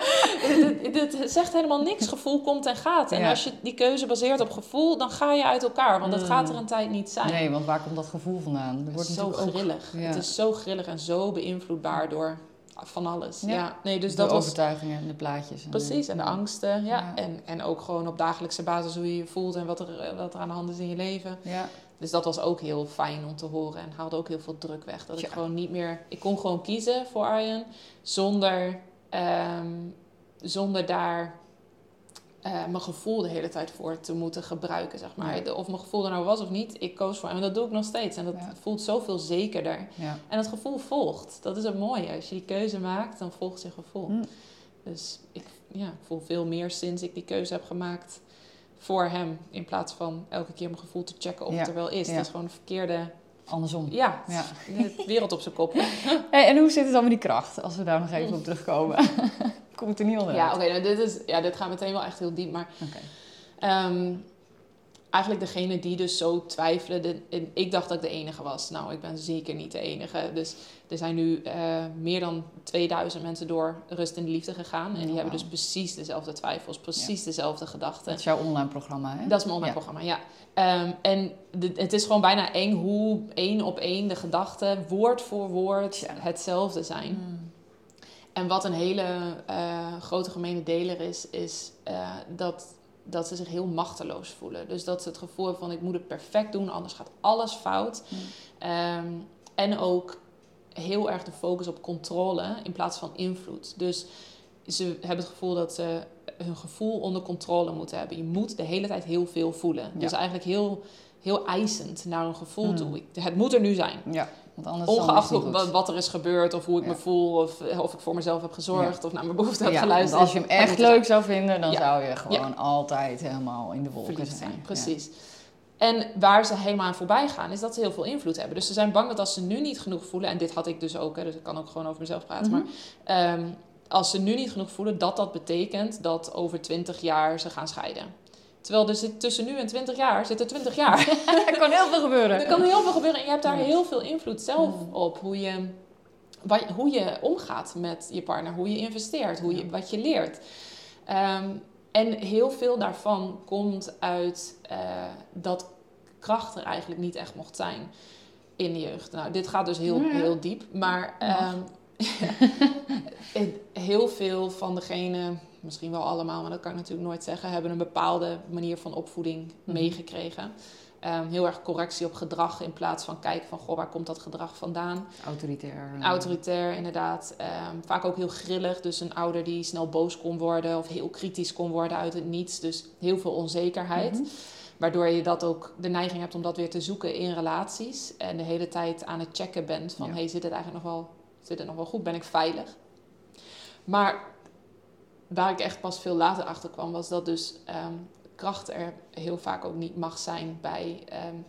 B: dit, dit, dit zegt helemaal niks. Gevoel komt en gaat. En
A: Ja.
B: als je die keuze baseert op gevoel... dan ga je uit elkaar. Want dat
A: Mm.
B: gaat er een tijd niet zijn.
A: Nee, want waar komt dat gevoel vandaan? Er
B: Het
A: wordt
B: is zo
A: natuurlijk ook
B: grillig.
A: ja.
B: Het is zo grillig en zo beïnvloedbaar door van alles. Ja,
A: Ja.
B: nee, dus
A: de
B: dat was...
A: overtuigingen en de plaatjes. En
B: Precies, en de angsten. Ja.
A: Ja.
B: En, en ook gewoon op dagelijkse basis hoe je je voelt... en wat er, wat er aan de hand is in je leven.
A: Ja.
B: Dus dat was ook heel fijn om te horen en haalde ook heel veel druk weg. Dat
A: Ja.
B: ik gewoon niet meer... Ik kon gewoon kiezen voor Arjen zonder, um, zonder daar uh, mijn gevoel de hele tijd voor te moeten gebruiken, zeg maar. Ja. Of mijn gevoel er nou was of niet, ik koos voor hem. En dat doe ik nog steeds. En dat ja. voelt zoveel zekerder. Ja. En het gevoel volgt. Dat is het mooie. Als je die keuze maakt, dan volgt je gevoel. Hm. Dus ik, ja, ik voel veel meer sinds ik die keuze heb gemaakt voor hem. In plaats van elke keer mijn gevoel te checken of ja. het er wel is. Ja. Dat is gewoon een verkeerde...
A: Andersom.
B: Ja, ja. De wereld op zijn kop.
A: Hey, en hoe zit het dan met die kracht? Als we daar nog even op terugkomen. Kom ik er niet onder.
B: Ja, oké. Okay, nou, dit, is, ja, dit gaat meteen wel echt heel diep. Maar okay. um, eigenlijk degene die dus zo twijfelen... De, en ik dacht dat ik de enige was. Nou, ik ben zeker niet de enige. Dus er zijn nu uh, meer dan tweeduizend mensen door Rust in de Liefde gegaan. En die oh, hebben wow. dus precies dezelfde twijfels. Precies ja. dezelfde gedachten.
A: Dat is jouw online programma, hè?
B: Dat is mijn online ja. programma, ja. Um, en de, het is gewoon bijna eng hoe één op één de gedachten woord voor woord ja. hetzelfde zijn. Mm. En wat een hele uh, grote gemene deler is, is uh, dat, dat ze zich heel machteloos voelen. Dus dat ze het gevoel hebben van ik moet het perfect doen, anders gaat alles fout. Mm. Um, en ook heel erg de focus op controle in plaats van invloed. Dus ze hebben het gevoel dat ze hun gevoel onder controle moeten hebben. Je moet de hele tijd heel veel voelen. Ja. Dus eigenlijk heel, heel eisend naar een gevoel mm. toe. Het moet er nu zijn. Ja, want anders ongeacht dan wat, wat er is gebeurd of hoe ik ja. me voel of, of ik voor mezelf heb gezorgd ja. of naar mijn behoeften heb ja, geluisterd.
A: Als je hem echt leuk zou vinden, dan ja. zou je gewoon ja. altijd helemaal in de wolken zijn. zijn.
B: Precies. Ja. En waar ze helemaal aan voorbij gaan, is dat ze heel veel invloed hebben. Dus ze zijn bang dat als ze nu niet genoeg voelen... en dit had ik dus ook, hè, dus ik kan ook gewoon over mezelf praten... Mm-hmm. maar um, als ze nu niet genoeg voelen, dat dat betekent dat over twintig jaar ze gaan scheiden. Terwijl er zit tussen nu en twintig jaar zit er twintig jaar.
A: Er kan heel veel gebeuren.
B: Er kan heel veel gebeuren en je hebt daar heel veel invloed zelf op. Hoe je, wat, hoe je omgaat met je partner, hoe je investeert, hoe je, wat je leert. Um, en heel veel daarvan komt uit uh, dat kracht er eigenlijk niet echt mocht zijn in de jeugd. Nou, dit gaat dus heel, heel diep, maar... Um, heel veel van degene, misschien wel allemaal, maar dat kan ik natuurlijk nooit zeggen, hebben een bepaalde manier van opvoeding mm-hmm. meegekregen. Um, heel erg correctie op gedrag in plaats van kijken van, goh, waar komt dat gedrag vandaan?
A: Autoritair.
B: Autoritair, inderdaad. Um, vaak ook heel grillig, dus een ouder die snel boos kon worden of heel kritisch kon worden uit het niets. Dus heel veel onzekerheid. Mm-hmm. Waardoor je dat ook de neiging hebt om dat weer te zoeken in relaties. En de hele tijd aan het checken bent van, ja. hey, zit het eigenlijk nog wel... Zit het nog wel goed? Ben ik veilig? Maar waar ik echt pas veel later achter kwam... was dat dus um, kracht er heel vaak ook niet mag zijn bij, um,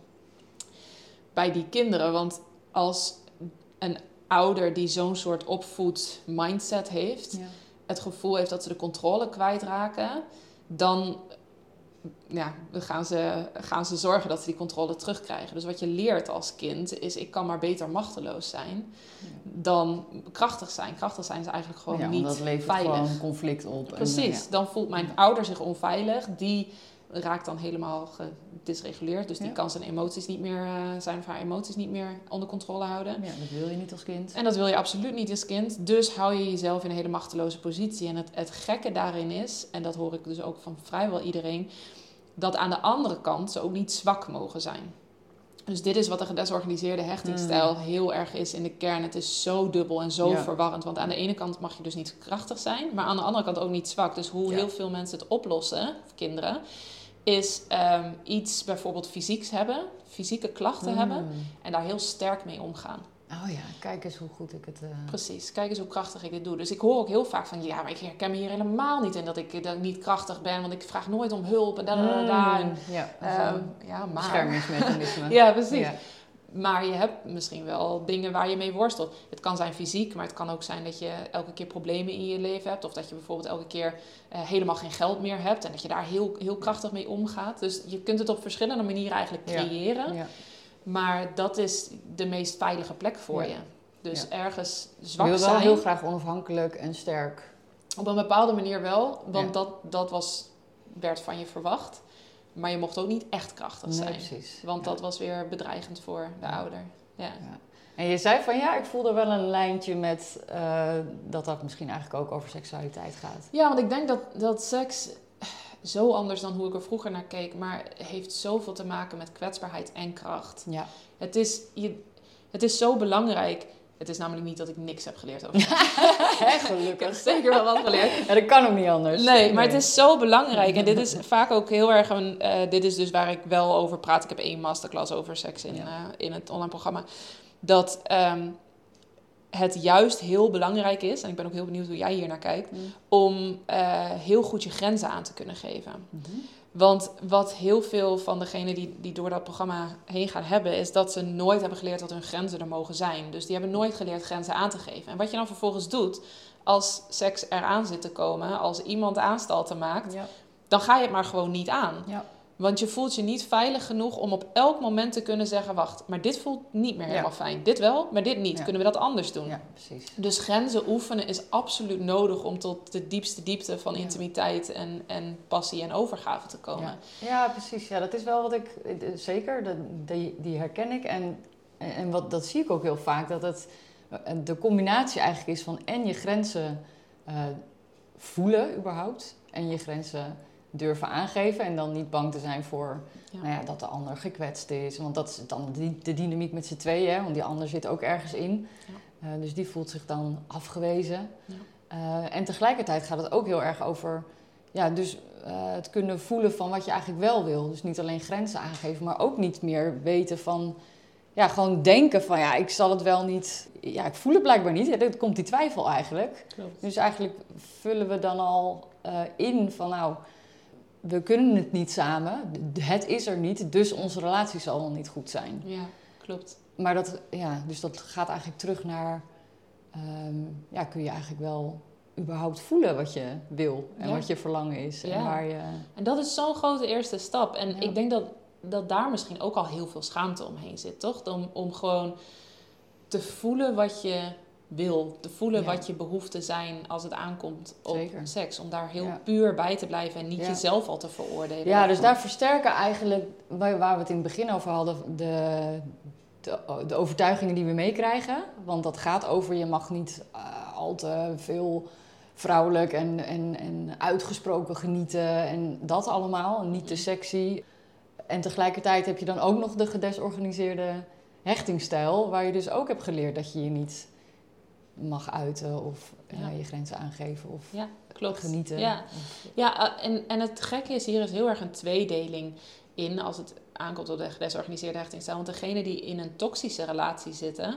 B: bij die kinderen. Want als een ouder die zo'n soort opvoed mindset heeft... Ja. het gevoel heeft dat ze de controle kwijtraken... dan ja, gaan, ze, gaan ze zorgen dat ze die controle terugkrijgen. Dus wat je leert als kind is... ik kan maar beter machteloos zijn ja. dan krachtig zijn. Krachtig zijn is eigenlijk gewoon ja, niet
A: dat levert
B: veilig.
A: Gewoon conflict op.
B: Precies, en, ja. dan voelt mijn ja. ouder zich onveilig. Die raakt dan helemaal gedisreguleerd. Dus die ja. kan zijn emoties niet meer, uh, zijn of haar emoties niet meer onder controle houden.
A: Ja, dat wil je niet als kind.
B: En dat wil je absoluut niet als kind. Dus hou je jezelf in een hele machteloze positie. En het, het gekke daarin is, en dat hoor ik dus ook van vrijwel iedereen... dat aan de andere kant ze ook niet zwak mogen zijn. Dus dit is wat de gedesorganiseerde hechtingsstijl mm. heel erg is in de kern. Het is zo dubbel en zo ja. verwarrend. Want aan de ene kant mag je dus niet krachtig zijn... maar aan de andere kant ook niet zwak. Dus hoe ja. heel veel mensen het oplossen, of kinderen... is um, iets bijvoorbeeld fysieks hebben... fysieke klachten mm. hebben... en daar heel sterk mee omgaan.
A: Oh ja, kijk eens hoe goed ik het... Uh...
B: Precies, kijk eens hoe krachtig ik dit doe. Dus ik hoor ook heel vaak van... ja, maar ik herken me hier helemaal niet in dat ik, dat ik niet krachtig ben... want ik vraag nooit om hulp en da da da. Mm,
A: ja,
B: um, ja, maar...
A: beschermingsmechanisme.
B: Ja, precies. Ja. Maar je hebt misschien wel dingen waar je mee worstelt. Het kan zijn fysiek, maar het kan ook zijn dat je elke keer problemen in je leven hebt. Of dat je bijvoorbeeld elke keer uh, helemaal geen geld meer hebt... en dat je daar heel, heel krachtig mee omgaat. Dus je kunt het op verschillende manieren eigenlijk creëren... Ja. Ja. Maar dat is de meest veilige plek voor ja. je. Dus ja. ergens zwak zijn.
A: Je wil wel heel graag onafhankelijk en sterk.
B: Op een bepaalde manier wel. Want ja. dat, dat was, werd van je verwacht. Maar je mocht ook niet echt krachtig
A: nee,
B: zijn.
A: Precies.
B: Want
A: ja.
B: dat was weer bedreigend voor de
A: ja.
B: ouder. Ja. Ja.
A: En je zei van ja, ik voelde wel een lijntje met uh, dat dat misschien eigenlijk ook over seksualiteit gaat.
B: Ja, want ik denk dat, dat seks... zo anders dan hoe ik er vroeger naar keek. Maar heeft zoveel te maken met kwetsbaarheid en kracht.
A: Ja.
B: Het is, je, het is zo belangrijk. Het is namelijk niet dat ik niks heb geleerd over
A: Gelukkig.
B: Ik heb zeker wel wat geleerd.
A: Ja, dat kan ook niet anders.
B: Nee, maar het is zo belangrijk. En dit is vaak ook heel erg een... Uh, dit is dus waar ik wel over praat. Ik heb één masterclass over seks in, ja. uh, in het online programma. Dat um, het juist heel belangrijk is... en ik ben ook heel benieuwd hoe jij hier naar kijkt... Mm. om uh, heel goed je grenzen aan te kunnen geven. Mm-hmm. Want wat heel veel van degenen die, die door dat programma heen gaan hebben... is dat ze nooit hebben geleerd wat hun grenzen er mogen zijn. Dus die hebben nooit geleerd grenzen aan te geven. En wat je dan vervolgens doet... als seks eraan zit te komen... als iemand aanstalten maakt... Ja. dan ga je het maar gewoon niet aan. Ja. Want je voelt je niet veilig genoeg om op elk moment te kunnen zeggen... wacht, maar dit voelt niet meer helemaal ja. fijn. Dit wel, maar dit niet. Ja. Kunnen we dat anders doen?
A: Ja, precies.
B: Dus grenzen oefenen is absoluut nodig... om tot de diepste diepte van ja. intimiteit en, en passie en overgave te komen.
A: Ja. ja, precies. Ja, dat is wel wat ik... Zeker, dat, die, die herken ik. En, en wat, dat zie ik ook heel vaak. Dat het de combinatie eigenlijk is van... en je grenzen uh, voelen überhaupt... en je grenzen... durven aangeven en dan niet bang te zijn voor ja. Nou ja, dat de ander gekwetst is. Want dat is dan de dynamiek met z'n tweeën, hè? Want die ander zit ook ergens in. Ja. Uh, dus die voelt zich dan afgewezen. Ja. Uh, en tegelijkertijd gaat het ook heel erg over ja, dus, uh, het kunnen voelen van wat je eigenlijk wel wil. Dus niet alleen grenzen aangeven, maar ook niet meer weten van... Ja, gewoon denken van ja, ik zal het wel niet... Ja, ik voel het blijkbaar niet. Ja, dan komt die twijfel eigenlijk. Klopt. Dus eigenlijk vullen we dan al uh, in van nou... We kunnen het niet samen, het is er niet, dus onze relatie zal wel niet goed zijn.
B: Ja, klopt.
A: Maar dat, ja, dus dat gaat eigenlijk terug naar, um, ja, kun je eigenlijk wel überhaupt voelen wat je wil en ja. wat je verlangen is. En,
B: ja.
A: waar je...
B: en dat is zo'n grote eerste stap. En ja. ik denk dat, dat daar misschien ook al heel veel schaamte omheen zit, toch? Om, om gewoon te voelen wat je... wil, te voelen ja. wat je behoeften zijn als het aankomt op Zeker. seks. Om daar heel ja. puur bij te blijven en niet ja. jezelf al te veroordelen.
A: Ja, dus daar versterken eigenlijk, waar we het in het begin over hadden, de, de, de overtuigingen die we meekrijgen. Want dat gaat over, je mag niet uh, al te veel vrouwelijk en, en, en uitgesproken genieten en dat allemaal. Niet te sexy. En tegelijkertijd heb je dan ook nog de gedesorganiseerde hechtingsstijl, waar je dus ook hebt geleerd dat je je niet... mag uiten of ja. uh, je grenzen aangeven of
B: ja, klopt.
A: genieten.
B: Ja,
A: of...
B: ja en, en het gekke is, hier is heel erg een tweedeling in als het aankomt op de gedesorganiseerde hechtingsstijl. Want degenen die in een toxische relatie zitten,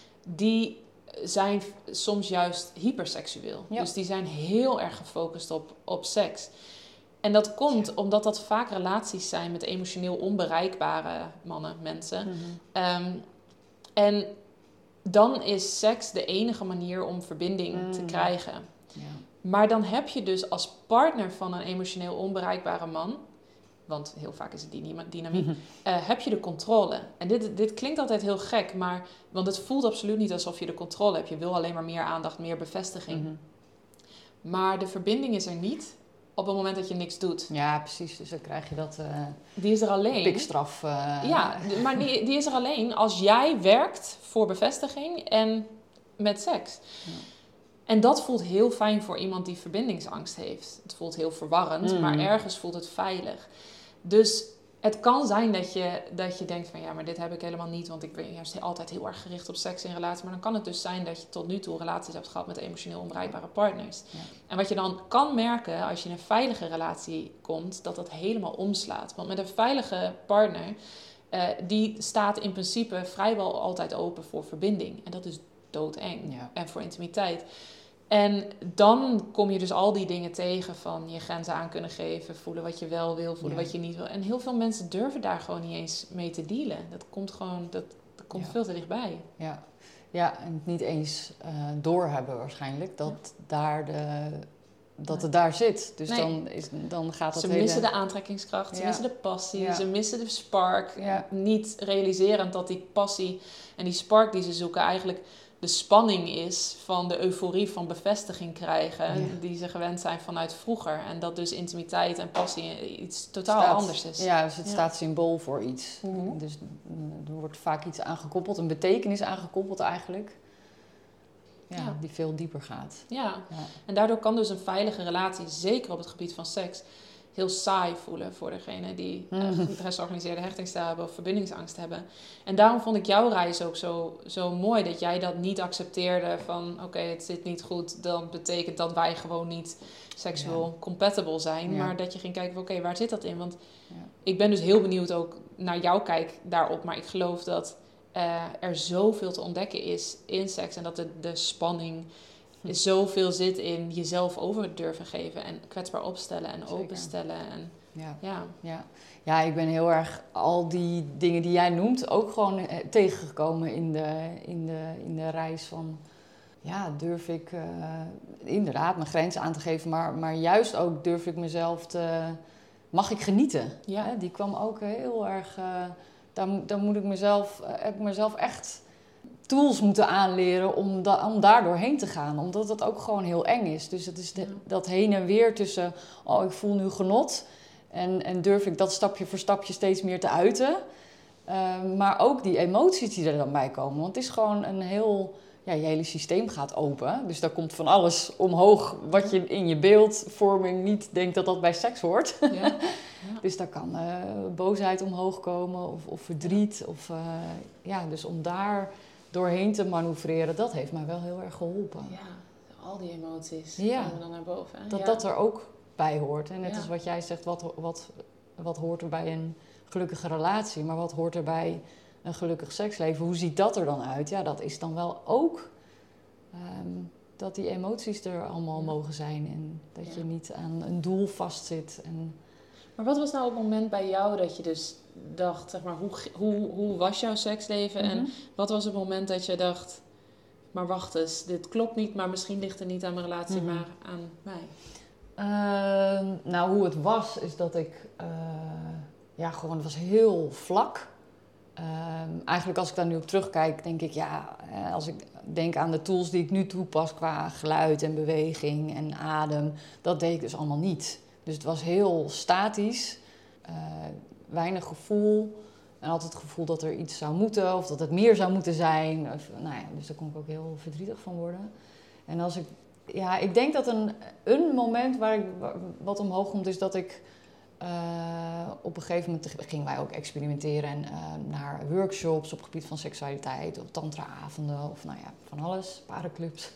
B: die zijn soms juist hyperseksueel. Ja. Dus die zijn heel erg gefocust op, op seks. En dat komt ja. omdat dat vaak relaties zijn met emotioneel onbereikbare mannen, mensen. Mm-hmm. Um, en... dan is seks de enige manier om verbinding mm. te krijgen. Ja. Maar dan heb je dus als partner van een emotioneel onbereikbare man... want heel vaak is het die dynamiek... Mm-hmm. Uh, heb je de controle. En dit, dit klinkt altijd heel gek, maar... want het voelt absoluut niet alsof je de controle hebt. Je wil alleen maar meer aandacht, meer bevestiging. Mm-hmm. Maar de verbinding is er niet... op het moment dat je niks doet.
A: Ja, precies. Dus dan krijg je dat... Uh,
B: die is er alleen.
A: Pikstraf. Uh,
B: ja, maar die, die is er alleen als jij werkt voor bevestiging en met seks. Ja. En dat voelt heel fijn voor iemand die verbindingsangst heeft. Het voelt heel verwarrend, mm. maar ergens voelt het veilig. Dus het kan zijn dat je, dat je denkt van ja, maar dit heb ik helemaal niet, want ik ben juist altijd heel erg gericht op seks in relatie. Maar dan kan het dus zijn dat je tot nu toe relaties hebt gehad met emotioneel onbereikbare partners. Ja. En wat je dan kan merken als je in een veilige relatie komt, dat dat helemaal omslaat. Want met een veilige partner, uh, die staat in principe vrijwel altijd open voor verbinding. En dat is doodeng. Ja. En voor intimiteit. En dan kom je dus al die dingen tegen van je grenzen aan kunnen geven, voelen wat je wel wil, voelen ja. wat je niet wil. En heel veel mensen durven daar gewoon niet eens mee te dealen. Dat komt gewoon, dat, dat komt ja. veel te dichtbij.
A: Ja, ja en niet eens uh, doorhebben waarschijnlijk dat, ja. daar de, dat nee. het daar zit. Dus nee. dan, is, dan gaat dat
B: Ze
A: hele...
B: missen de aantrekkingskracht, ze ja. missen de passie, ja. ze missen de spark.
A: Ja.
B: Niet realiserend dat die passie en die spark die ze zoeken eigenlijk... de spanning is van de euforie van bevestiging krijgen... Ja. die ze gewend zijn vanuit vroeger. En dat dus intimiteit en passie iets totaal staat, anders is.
A: Ja, dus het ja. staat symbool voor iets. Mm-hmm. Dus er wordt vaak iets aangekoppeld, een betekenis aangekoppeld eigenlijk... Ja, ja. die veel dieper gaat.
B: Ja. ja, en daardoor kan dus een veilige relatie, zeker op het gebied van seks... heel saai voelen voor degene die uh, gestrest-georganiseerde hechtingsstijl hebben of verbindingsangst hebben. En daarom vond ik jouw reis ook zo, zo mooi, dat jij dat niet accepteerde van oké, okay, het zit niet goed, dan betekent dat wij gewoon niet seksueel ja. compatible zijn. Ja. Maar dat je ging kijken van oké, okay, waar zit dat in? Want ja. ik ben dus heel benieuwd ook naar jouw kijk daarop, maar ik geloof dat uh, er zoveel te ontdekken is in seks en dat de, de spanning hm. zoveel zit in jezelf over durven geven en kwetsbaar opstellen en Zeker. openstellen. En,
A: ja.
B: Ja.
A: Ja. ja, ik ben heel erg al die dingen die jij noemt ook gewoon tegengekomen in de, in de, in de reis van... Ja, durf ik uh, inderdaad mijn grenzen aan te geven, maar, maar juist ook durf ik mezelf te... Mag ik genieten?
B: Ja.
A: Hè? Die kwam ook heel erg... Uh, dan, dan moet ik mezelf, uh, heb ik mezelf echt tools moeten aanleren om, da, om daar doorheen te gaan. Omdat het ook gewoon heel eng is. Dus het is de, ja. dat heen en weer tussen... Oh, ik voel nu genot. En, en durf ik dat stapje voor stapje steeds meer te uiten. Uh, maar ook die emoties die er dan bij komen. Want het is gewoon een heel... Ja, je hele systeem gaat open. Dus daar komt van alles omhoog wat je in je beeldvorming niet denkt dat dat bij seks hoort. Ja. Ja. Dus daar kan uh, boosheid omhoog komen of, of verdriet. Of, uh, ja, dus om daar doorheen te manoeuvreren, dat heeft mij wel heel erg geholpen.
B: Ja, al die emoties
A: ja.
B: komen dan naar boven. Hè?
A: Dat
B: ja.
A: dat er ook bij hoort. En net
B: ja.
A: als wat jij zegt, wat, wat, wat hoort er bij een gelukkige relatie? Maar wat hoort er bij... een gelukkig seksleven, hoe ziet dat er dan uit? Ja, dat is dan wel ook um, dat die emoties er allemaal ja. mogen zijn en dat ja. je niet aan een doel vastzit. En...
B: Maar wat was nou het moment bij jou dat je dus dacht, zeg maar, hoe, hoe, hoe was jouw seksleven? Mm-hmm. En wat was het moment dat je dacht, maar wacht eens, dit klopt niet, maar misschien ligt het niet aan mijn relatie, mm-hmm. maar aan mij?
A: Uh, nou, hoe het was, is dat ik, uh, ja, gewoon, het was heel vlak. Um, eigenlijk als ik daar nu op terugkijk, denk ik, ja, als ik denk aan de tools die ik nu toepas qua geluid en beweging en adem, dat deed ik dus allemaal niet. Dus het was heel statisch, uh, weinig gevoel en altijd het gevoel dat er iets zou moeten of dat het meer zou moeten zijn. Of, nou ja, dus daar kon ik ook heel verdrietig van worden. En als ik, ja, ik denk dat een, een moment waar ik, wat omhoog komt is dat ik... Uh, op een gegeven moment gingen wij ook experimenteren en, uh, naar workshops op het gebied van seksualiteit of tantra-avonden of nou ja, van alles, parenclubs.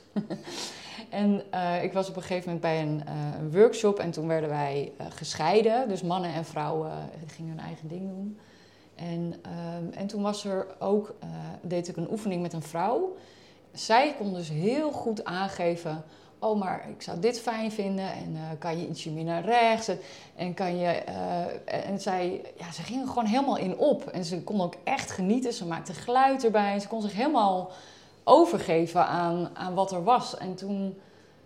A: en uh, ik was op een gegeven moment bij een, uh, een workshop en toen werden wij uh, gescheiden. Dus mannen en vrouwen uh, gingen hun eigen ding doen. En, uh, en toen was er ook, uh, deed ik een oefening met een vrouw. Zij kon dus heel goed aangeven... Oh, maar ik zou dit fijn vinden en uh, kan je ietsje meer naar rechts. En, en kan je... Uh, en zij, ja, ze ging er gewoon helemaal in op. En ze kon ook echt genieten. Ze maakte geluid erbij. En ze kon zich helemaal overgeven aan, aan wat er was. En toen...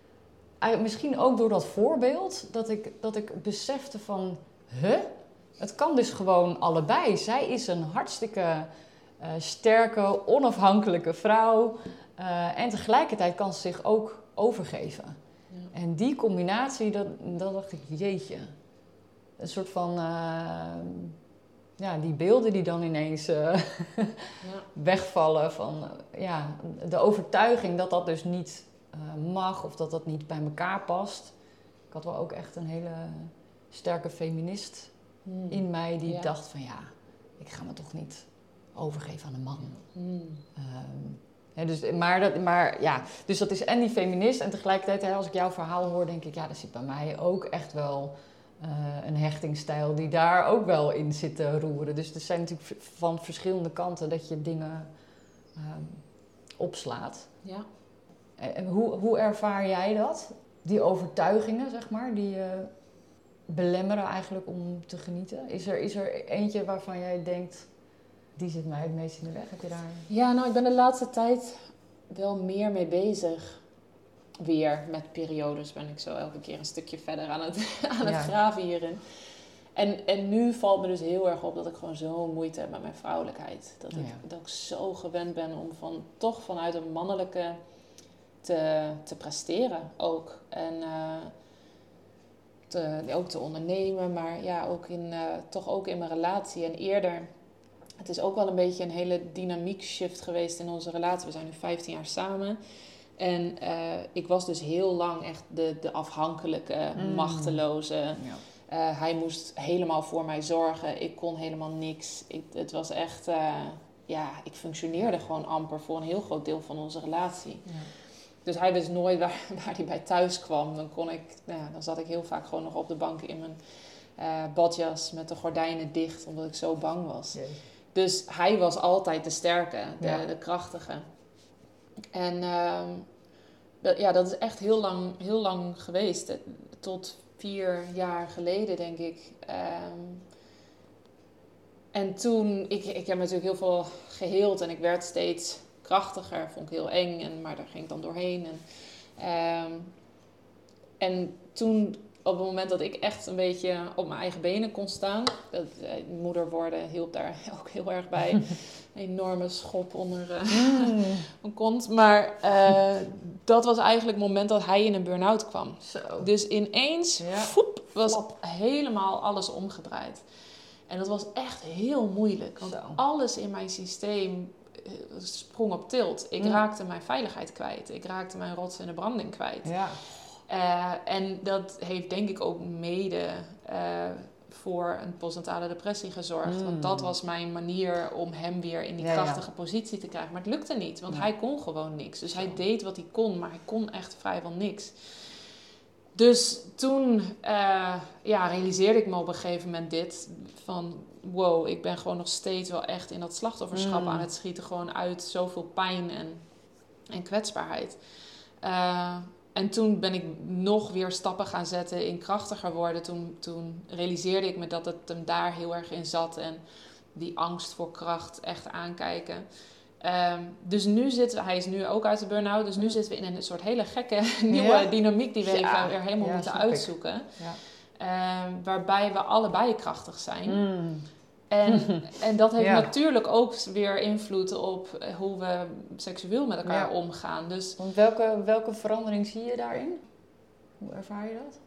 A: Uh, misschien ook door dat voorbeeld... Dat ik, dat ik besefte van... Huh? Het kan dus gewoon allebei. Zij is een hartstikke uh, sterke, onafhankelijke vrouw. Uh, en tegelijkertijd kan ze zich ook... overgeven. Ja. En die combinatie, dat, dat dacht ik, jeetje. Een soort van... Uh, ja, die beelden die dan ineens uh, ja. wegvallen van... Uh, ja, de overtuiging dat dat dus niet uh, mag of dat dat niet bij elkaar past. Ik had wel ook echt een hele sterke feminist hmm. in mij die ja. dacht van... ja, ik ga me toch niet overgeven aan een man. Hmm. Um, Ja, dus, maar, dat, maar ja, dus dat is en die feminist en tegelijkertijd hè, als ik jouw verhaal hoor, denk ik, ja, dat zit bij mij ook echt wel uh, een hechtingsstijl die daar ook wel in zit te roeren. Dus er zijn natuurlijk van verschillende kanten dat je dingen uh, opslaat.
B: Ja.
A: En, en hoe, hoe ervaar jij dat? Die overtuigingen, zeg maar, die je uh, belemmeren eigenlijk om te genieten? Is er, is er eentje waarvan jij denkt... Die zit mij het meest in de weg. Heb je daar...
B: Ja, nou, ik ben de laatste tijd wel meer mee bezig. Weer met periodes ben ik zo elke keer een stukje verder aan het, aan het ja. graven hierin. En, en nu valt me dus heel erg op dat ik gewoon zo moeite heb met mijn vrouwelijkheid. Dat ik, ja. dat ik zo gewend ben om van, toch vanuit een mannelijke te, te presteren ook. En uh, te, ook te ondernemen, maar ja, ook in, uh, toch ook in mijn relatie. En eerder... Het is ook wel een beetje een hele dynamiek shift geweest in onze relatie. We zijn nu vijftien jaar samen. En uh, ik was dus heel lang echt de, de afhankelijke, mm. machteloze. Ja. Uh, hij moest helemaal voor mij zorgen. Ik kon helemaal niks. Ik, het was echt... Uh, ja, ik functioneerde gewoon amper voor een heel groot deel van onze relatie. Ja. Dus hij wist nooit waar, waar hij bij thuis kwam. Dan, kon ik, nou ja, dan zat ik heel vaak gewoon nog op de bank in mijn uh, badjas met de gordijnen dicht, omdat ik zo bang was. Jee. Dus hij was altijd de sterke, de, ja. de krachtige. En uh, dat, ja, dat is echt heel lang, heel lang geweest. Tot vier jaar geleden, denk ik. Um, en toen, ik, ik heb natuurlijk heel veel geheeld en ik werd steeds krachtiger. Vond ik heel eng, en, maar daar ging ik dan doorheen. En, um, en toen, op het moment dat ik echt een beetje op mijn eigen benen kon staan. Dat, uh, moeder worden hielp daar ook heel erg bij. Een enorme schop onder uh, mm. mijn kont. Maar uh, dat was eigenlijk het moment dat hij in een burn-out kwam. Zo. Dus ineens ja. foep, was Flop. helemaal alles omgedraaid. En dat was echt heel moeilijk. Want Zo. alles in mijn systeem sprong op tilt. Ik mm. raakte mijn veiligheid kwijt. Ik raakte mijn rots in de branding kwijt. Ja. Uh, en dat heeft denk ik ook mede uh, voor een postnatale depressie gezorgd. Mm. Want dat was mijn manier om hem weer in die ja, krachtige ja. positie te krijgen. Maar het lukte niet, want ja. hij kon gewoon niks. Dus Zo. hij deed wat hij kon, maar hij kon echt vrijwel niks. Dus toen uh, ja, realiseerde ik me op een gegeven moment dit. Van wow, ik ben gewoon nog steeds wel echt in dat slachtofferschap mm. aan het schieten. Gewoon uit zoveel pijn en, en kwetsbaarheid. Uh, en toen ben ik nog weer stappen gaan zetten in krachtiger worden. Toen, toen realiseerde ik me dat het hem daar heel erg in zat. En die angst voor kracht echt aankijken. Um, dus nu zitten we, hij is nu ook uit de burn-out, dus nu zitten we in een soort hele gekke nieuwe ja. dynamiek die we ja. even weer helemaal ja, moeten uitzoeken. Ja. Um, waarbij we allebei krachtig zijn. Mm. En, en dat heeft ja. natuurlijk ook weer invloed op hoe we seksueel met elkaar ja. omgaan. Dus,
A: Want welke, welke verandering zie je daarin? Hoe ervaar je dat?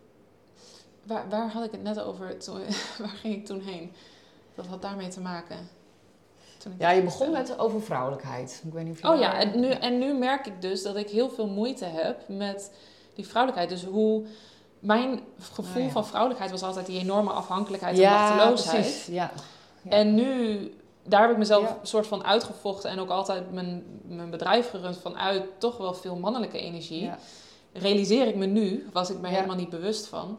B: Waar, waar had ik het net over? Toen, waar ging ik toen heen? Dat had daarmee te maken.
A: Ja, je begon met over vrouwelijkheid. Ik weet niet of je
B: oh ja, en nu, en nu merk ik dus dat ik heel veel moeite heb met die vrouwelijkheid. Dus hoe mijn gevoel oh ja. van vrouwelijkheid was altijd die enorme afhankelijkheid ja, en machteloosheid. Precies. Ja, ja. En nu, daar heb ik mezelf ja. een soort van uitgevochten en ook altijd mijn, mijn bedrijf gerund vanuit toch wel veel mannelijke energie. Ja. Realiseer ik me nu, was ik me ja. helemaal niet bewust van.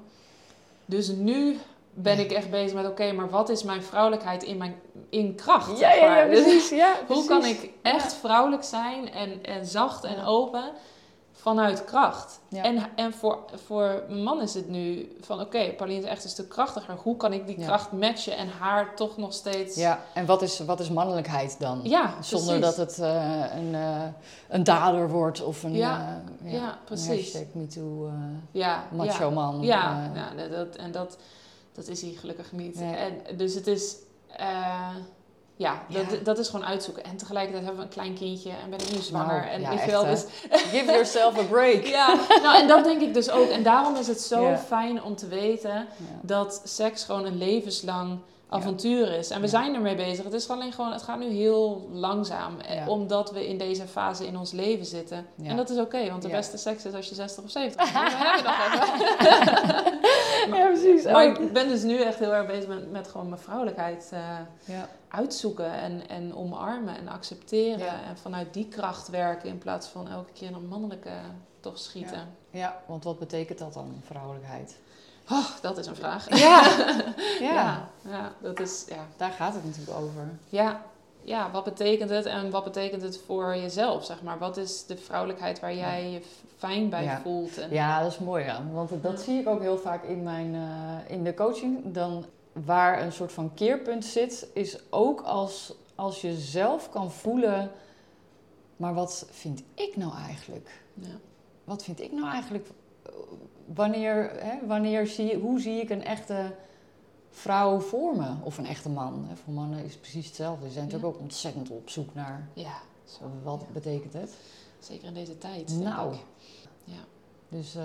B: Dus nu ben ik echt bezig met, oké, okay, maar wat is mijn vrouwelijkheid in, mijn, in kracht?
A: Ja, ja, ja, precies. Ja,
B: hoe precies. kan ik echt ja. vrouwelijk zijn en, en zacht en ja. open vanuit kracht? Ja. En, en voor, voor mijn man is het nu van, oké, okay, Pauline is echt een stuk krachtiger. Hoe kan ik die ja. kracht matchen en haar toch nog steeds...
A: Ja, en wat is, wat is mannelijkheid dan?
B: Ja,
A: Zonder
B: precies.
A: dat het uh, een, uh, een dader wordt of een...
B: Ja,
A: uh,
B: ja, ja precies.
A: Een hashtag MeToo uh,
B: ja,
A: macho
B: ja.
A: man.
B: Ja,
A: uh,
B: ja dat, en dat... Dat is hij gelukkig niet.
A: Nee.
B: En, dus het is... Uh, ja, dat, ja, dat is gewoon uitzoeken. En tegelijkertijd hebben we een klein kindje en ben ik nu zwanger.
A: Nou,
B: en
A: ja,
B: ik
A: echt,
B: wil dus...
A: Give yourself a break.
B: Ja, nou en dat denk ik dus ook. En daarom is het zo
A: ja.
B: fijn om te weten ja. dat seks gewoon een levenslang avontuur is. En we
A: ja.
B: zijn ermee bezig. Het is alleen gewoon, het gaat nu heel langzaam.
A: Ja.
B: Omdat we in deze fase in ons leven zitten. Ja. En dat is oké, okay, want de ja. beste seks is als je zestig of zeventig bent. Dan heb je nog even. maar,
A: ja, precies.
B: Maar ik ben dus nu echt heel erg bezig met, met gewoon mijn vrouwelijkheid uh, ja. uitzoeken. En, en omarmen en accepteren. Ja. En vanuit die kracht werken in plaats van elke keer naar mannelijke toch schieten.
A: Ja. ja, want wat betekent dat dan, vrouwelijkheid?
B: Oh, dat is een vraag.
A: Ja.
B: ja. ja, ja, dat is, ja.
A: Daar gaat het natuurlijk over.
B: Ja. ja, wat betekent het en wat betekent het voor jezelf, zeg maar? Wat is de vrouwelijkheid waar jij je fijn bij
A: ja.
B: voelt? En...
A: Ja, dat is mooi, ja. Want dat ja. zie ik ook heel vaak in, mijn, uh, in de coaching. Dan waar een soort van keerpunt zit, is ook als, als je zelf kan voelen... Maar wat vind ik nou eigenlijk? Ja. Wat vind ik nou eigenlijk... Wanneer, hè, wanneer zie, hoe zie ik een echte vrouw voor me? Of een echte man? Hè? Voor mannen is het precies hetzelfde. Ze zijn natuurlijk ja. ook ontzettend op zoek naar
B: ja,
A: zo, wat ja. betekent het.
B: Zeker in deze tijd.
A: Nou,
B: denk ik. Ja.
A: Dus uh,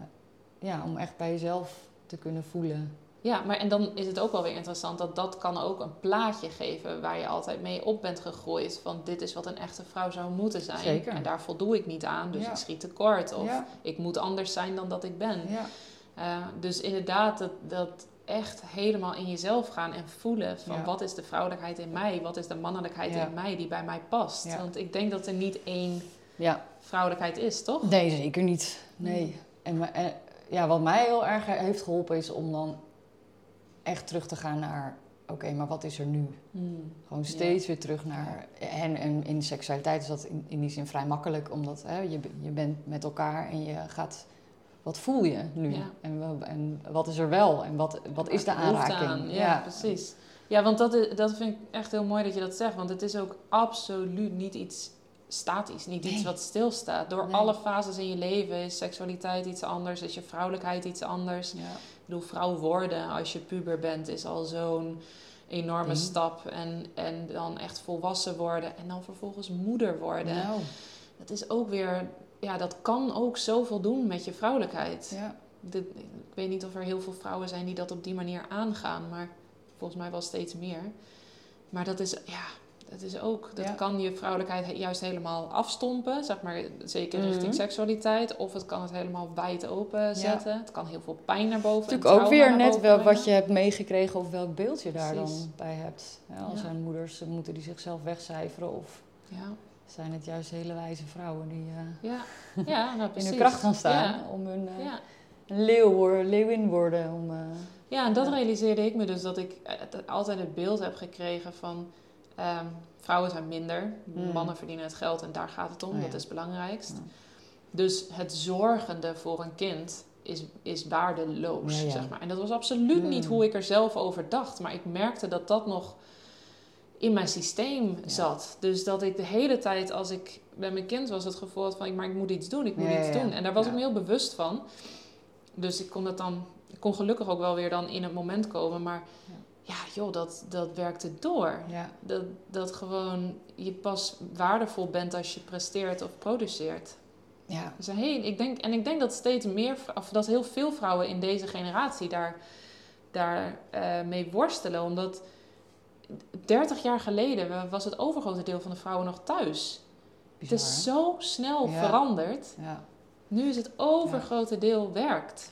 A: ja, om echt bij jezelf te kunnen voelen.
B: Ja, maar en dan is het ook wel weer interessant dat dat kan ook een plaatje geven waar je altijd mee op bent gegroeid. Van dit is wat een echte vrouw zou moeten zijn.
A: Zeker.
B: En daar voldoe ik niet aan, dus ja. ik schiet tekort. Of ja. ik moet anders zijn dan dat ik ben.
A: Ja.
B: Uh, dus inderdaad, dat, dat echt helemaal in jezelf gaan en voelen van ja. wat is de vrouwelijkheid in mij? Wat is de mannelijkheid ja. in mij die bij mij past? Ja. Want ik denk dat er niet één ja. vrouwelijkheid is, toch?
A: Nee, zeker niet. Nee. Mm. En, en ja, wat mij heel erg heeft geholpen is om dan echt terug te gaan naar... Oké, okay, maar wat is er nu? Mm. Gewoon steeds ja. weer terug naar... En, en in seksualiteit is dat in, in die zin vrij makkelijk. Omdat hè, je, je bent met elkaar en je gaat... Wat voel je nu? Ja. En, en wat is er wel? En wat, wat is de aanraking?
B: Aan. Ja, ja, precies. Ja, want dat, is, dat vind ik echt heel mooi dat je dat zegt. Want het is ook absoluut niet iets statisch. Niet nee. iets wat stilstaat. Door nee. alle fases in je leven is seksualiteit iets anders. Is je vrouwelijkheid iets anders. Ja. Ik bedoel, vrouw worden als je puber bent is al zo'n enorme mm. stap. En, en dan echt volwassen worden. En dan vervolgens moeder worden. Nou. Dat is ook weer... Ja, dat kan ook zoveel doen met je vrouwelijkheid. Ja. De, ik weet niet of er heel veel vrouwen zijn die dat op die manier aangaan. Maar volgens mij wel steeds meer. Maar dat is, ja, dat is ook... Dat ja. kan je vrouwelijkheid juist helemaal afstompen. Zeg maar, zeker richting mm-hmm. seksualiteit. Of het kan het helemaal wijd open zetten. Ja. Het kan heel veel pijn naar boven.
A: Natuurlijk ook weer net wel wat je hebt meegekregen... of welk beeld je daar Precies. dan bij hebt. Ja, als ja. zijn moeders moeten die zichzelf wegcijferen of... Ja. Zijn het juist hele wijze vrouwen die uh,
B: ja. Ja, nou,
A: in hun kracht gaan staan ja. om hun uh, ja. leeuw worden, leeuwin worden. Om, uh,
B: ja, en dat ja. realiseerde ik me dus dat ik altijd het beeld heb gekregen van um, vrouwen zijn minder, mm. mannen verdienen het geld en daar gaat het om, oh, ja. dat is het belangrijkst. Ja. Dus het zorgende voor een kind is, is waardeloos, ja, ja. zeg maar. En dat was absoluut mm. niet hoe ik er zelf over dacht, maar ik merkte dat dat nog... in mijn systeem ja. zat. Dus dat ik de hele tijd, als ik bij mijn kind was, het gevoel had van... maar ik moet iets doen, ik moet ja, iets ja, doen. En daar was ja. ik me heel bewust van. Dus ik kon dat dan... Ik kon gelukkig ook wel weer dan in het moment komen. Maar ja, ja joh, dat, dat werkte door. Ja. Dat, dat gewoon je pas waardevol bent als je presteert of produceert. Ja. Dus hey, ik denk, en ik denk dat steeds meer... of dat heel veel vrouwen in deze generatie daar, daar uh, mee worstelen. Omdat... dertig jaar geleden was het overgrote deel van de vrouwen nog thuis. Bizar, het is zo snel ja. veranderd. Ja. Nu is het overgrote ja. deel werkt.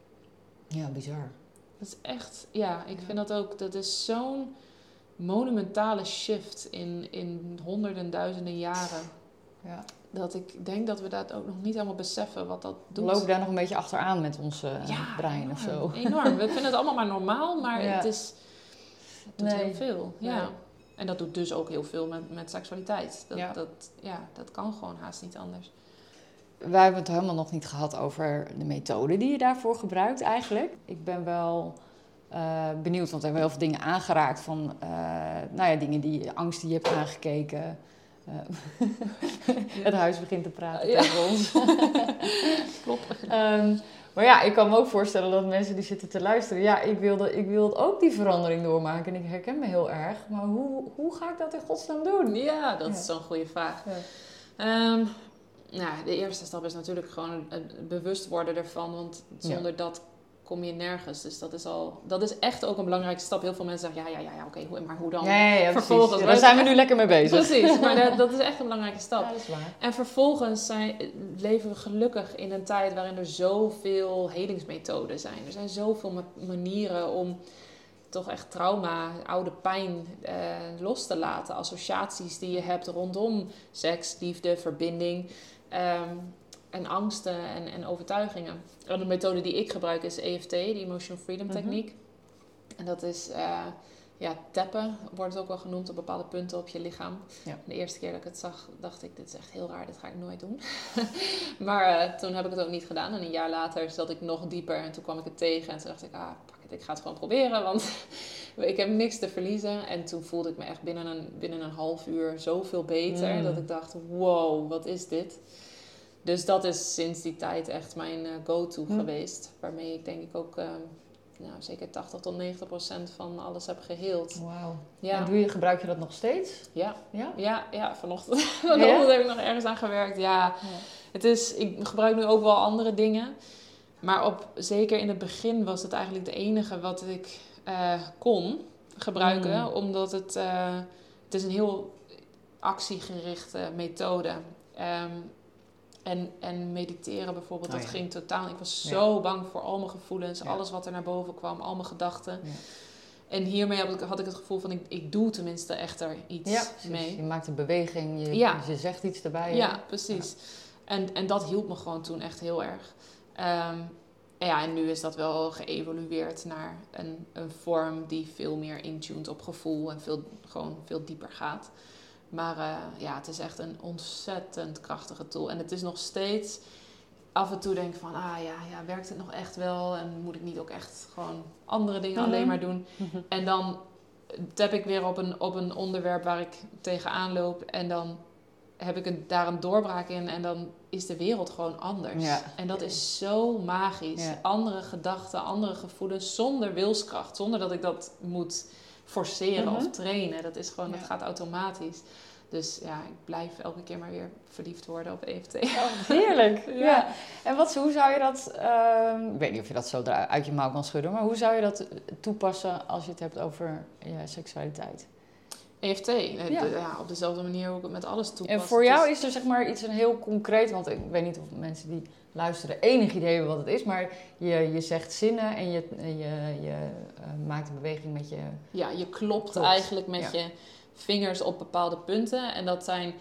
A: Ja, bizar.
B: Dat is echt... Ja, ik ja. vind dat ook... Dat is zo'n monumentale shift in, in honderden, duizenden jaren. Ja. Dat ik denk dat we dat ook nog niet helemaal beseffen wat dat doet.
A: We lopen daar nog een beetje achteraan met ons ja, brein
B: enorm,
A: of zo.
B: Enorm. We vinden het allemaal maar normaal, maar ja. het is... Het doet nee. heel veel, ja. Nee. En dat doet dus ook heel veel met, met seksualiteit. Dat, ja. Dat, ja, dat kan gewoon haast niet anders.
A: Wij hebben het helemaal nog niet gehad over de methode die je daarvoor gebruikt eigenlijk. Ik ben wel uh, benieuwd, want we hebben heel veel dingen aangeraakt van... Uh, nou ja, dingen die, angst die je hebt aangekeken. Uh, het huis begint te praten ja. tegen ons.
B: Klopt.
A: Um, Maar ja, ik kan me ook voorstellen dat mensen die zitten te luisteren... ja, ik wilde, ik wilde ook die verandering doormaken en ik herken me heel erg. Maar hoe, hoe ga ik dat in godsnaam doen?
B: Ja, dat ja. is zo'n goede vraag. Ja. Um, nou, de eerste stap is natuurlijk gewoon het bewust worden ervan. Want zonder ja. dat kom je nergens. Dus dat is al, dat is echt ook een belangrijke stap. Heel veel mensen zeggen, ja, ja, ja, ja oké, okay, maar hoe dan?
A: Ja, ja, ja, vervolgens, ja, daar zijn we nu lekker mee bezig.
B: Precies, maar dat, dat is echt een belangrijke stap.
A: Ja, dat is waar.
B: En vervolgens zijn, leven we gelukkig in een tijd waarin er zoveel helingsmethoden zijn. Er zijn zoveel manieren om toch echt trauma, oude pijn eh, los te laten. Associaties die je hebt rondom seks, liefde, verbinding... Um, en angsten en, en overtuigingen. En de methode die ik gebruik is E F T, de Emotional Freedom Techniek. Mm-hmm. En dat is uh, ja, tappen, wordt het ook wel genoemd, op bepaalde punten op je lichaam. Ja. De eerste keer dat ik het zag, dacht ik, dit is echt heel raar, dit ga ik nooit doen. maar uh, toen heb ik het ook niet gedaan. En een jaar later zat ik nog dieper en toen kwam ik het tegen. En toen dacht ik, ah, pak het, ik ga het gewoon proberen, want ik heb niks te verliezen. En toen voelde ik me echt binnen een, binnen een half uur zoveel beter, mm. dat ik dacht, wow, wat is dit? Dus dat is sinds die tijd echt mijn uh, go-to hm. geweest. Waarmee ik denk ik ook uh, nou, zeker tachtig tot negentig procent van alles heb geheeld.
A: Wauw. Ja. En doe je, gebruik je dat nog steeds?
B: Ja. Ja? Ja, ja vanochtend. vanochtend ja? heb ik nog ergens aan gewerkt. Ja. ja. Het is, ik gebruik nu ook wel andere dingen. Maar op, zeker in het begin was het eigenlijk het enige wat ik uh, kon gebruiken. Mm. Omdat het, uh, het is een heel actiegerichte methode. Um, En, en mediteren bijvoorbeeld,
A: Oh,
B: dat
A: ja.
B: ging totaal... Ik was
A: Ja.
B: zo bang voor al mijn gevoelens,
A: Ja.
B: alles wat er naar boven kwam, al mijn gedachten.
A: Ja.
B: En hiermee had ik, had ik het gevoel van, ik, ik doe tenminste echt er iets
A: Ja, precies.
B: mee.
A: Je maakt een beweging, je,
B: Ja.
A: je zegt iets erbij.
B: Ja,
A: hè?
B: precies. En, en dat hielp me gewoon toen echt heel erg. Um, en ja, en nu is dat wel geëvolueerd naar een, een vorm die veel meer intuned op gevoel en veel, gewoon veel dieper gaat. Maar uh, ja, het is echt een ontzettend krachtige tool. En het is nog steeds... Af en toe denk ik van, ah ja, ja, werkt het nog echt wel? En moet ik niet ook echt gewoon andere dingen
A: Mm-hmm.
B: alleen maar doen?
A: Mm-hmm.
B: En dan tap ik weer op een, op een onderwerp waar ik tegenaan loop. En dan heb ik een, daar een doorbraak in. En dan is de wereld gewoon anders.
A: Ja.
B: En dat is zo magisch.
A: Ja.
B: Andere gedachten, andere gevoelens. Zonder wilskracht. Zonder dat ik dat moet forceren
A: Mm-hmm.
B: of trainen. Dat is gewoon,
A: Ja.
B: dat gaat automatisch. Dus ja, ik blijf elke keer maar weer verliefd worden op E F T.
A: Oh, heerlijk.
B: Ja.
A: Ja. En wat, hoe zou je dat, uh, ik weet niet of je dat zo uit je mouw kan schudden, maar hoe zou je dat toepassen als je het hebt over ja, seksualiteit?
B: E F T, ja.
A: Ja.
B: De, ja, op dezelfde manier hoe ik het met alles toepas.
A: En voor jou
B: Dus,
A: is er zeg maar iets een heel concreet, want ik weet niet of mensen die luisteren enig idee hebben wat het is, maar je, je zegt zinnen en je, je, je uh, maakt een beweging met je...
B: ja, je klopt,
A: Klopt.
B: eigenlijk met
A: Ja.
B: je vingers op bepaalde punten. En dat zijn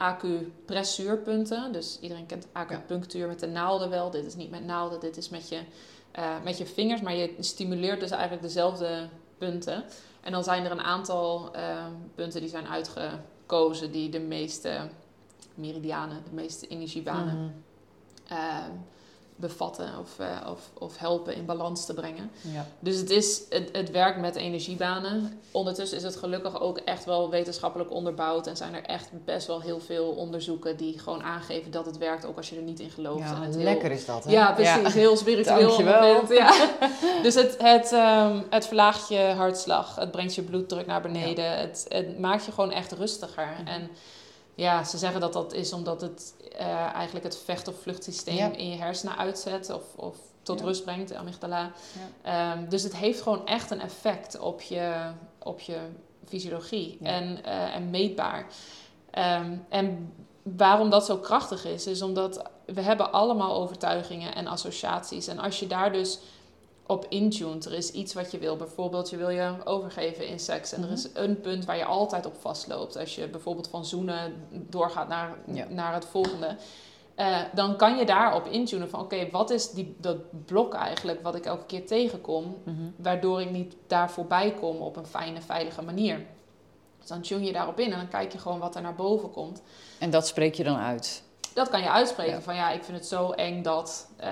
B: acupressuurpunten. Dus iedereen kent acupunctuur met de naalden wel. Dit is niet met naalden, dit is met je, uh, met je vingers. Maar je stimuleert dus eigenlijk dezelfde punten. En dan zijn er een aantal uh, punten die zijn uitgekozen die de meeste meridianen, de meeste energiebanen
A: Mm-hmm.
B: uh, bevatten of, uh, of, of helpen in balans te brengen.
A: Ja.
B: Dus het, is, het, het werkt met energiebanen. Ondertussen is het gelukkig ook echt wel wetenschappelijk onderbouwd. En zijn er echt best wel heel veel onderzoeken die gewoon aangeven dat het werkt, ook als je er niet in gelooft.
A: Ja,
B: en het
A: lekker
B: heel,
A: is dat, hè?
B: Ja, precies.
A: Ja.
B: Heel spiritueel.
A: Dankjewel.
B: Vindt, ja. Dus het, het, um, het verlaagt je hartslag. Het brengt je bloeddruk naar beneden. Ja. Het, het maakt je gewoon echt rustiger. Mm-hmm. En ja, ze zeggen dat dat is omdat het uh, eigenlijk het vecht- of vluchtsysteem ja. in je hersenen uitzet of, of tot ja. rust brengt, de amygdala. Ja. Um, dus het heeft gewoon echt een effect op je, op je fysiologie ja. en, uh, en meetbaar. Um, en waarom dat zo krachtig is, is omdat we hebben allemaal overtuigingen en associaties. En als je daar dus op intuned, er is iets wat je wil. Bijvoorbeeld, je wil je overgeven in seks. En mm-hmm. er is een punt waar je altijd op vastloopt. Als je bijvoorbeeld van zoenen doorgaat naar, ja. naar het volgende. Uh, dan kan je daarop intunen van... Oké, okay, wat is die, dat blok eigenlijk wat ik elke keer tegenkom... Mm-hmm. waardoor ik niet daar voorbij kom op een fijne, veilige manier. Dus dan tune je daarop in en dan kijk je gewoon wat er naar boven komt.
A: En dat spreek je dan uit?
B: Dat kan je uitspreken.
A: Ja.
B: Van ja, ik vind het zo eng dat... Uh,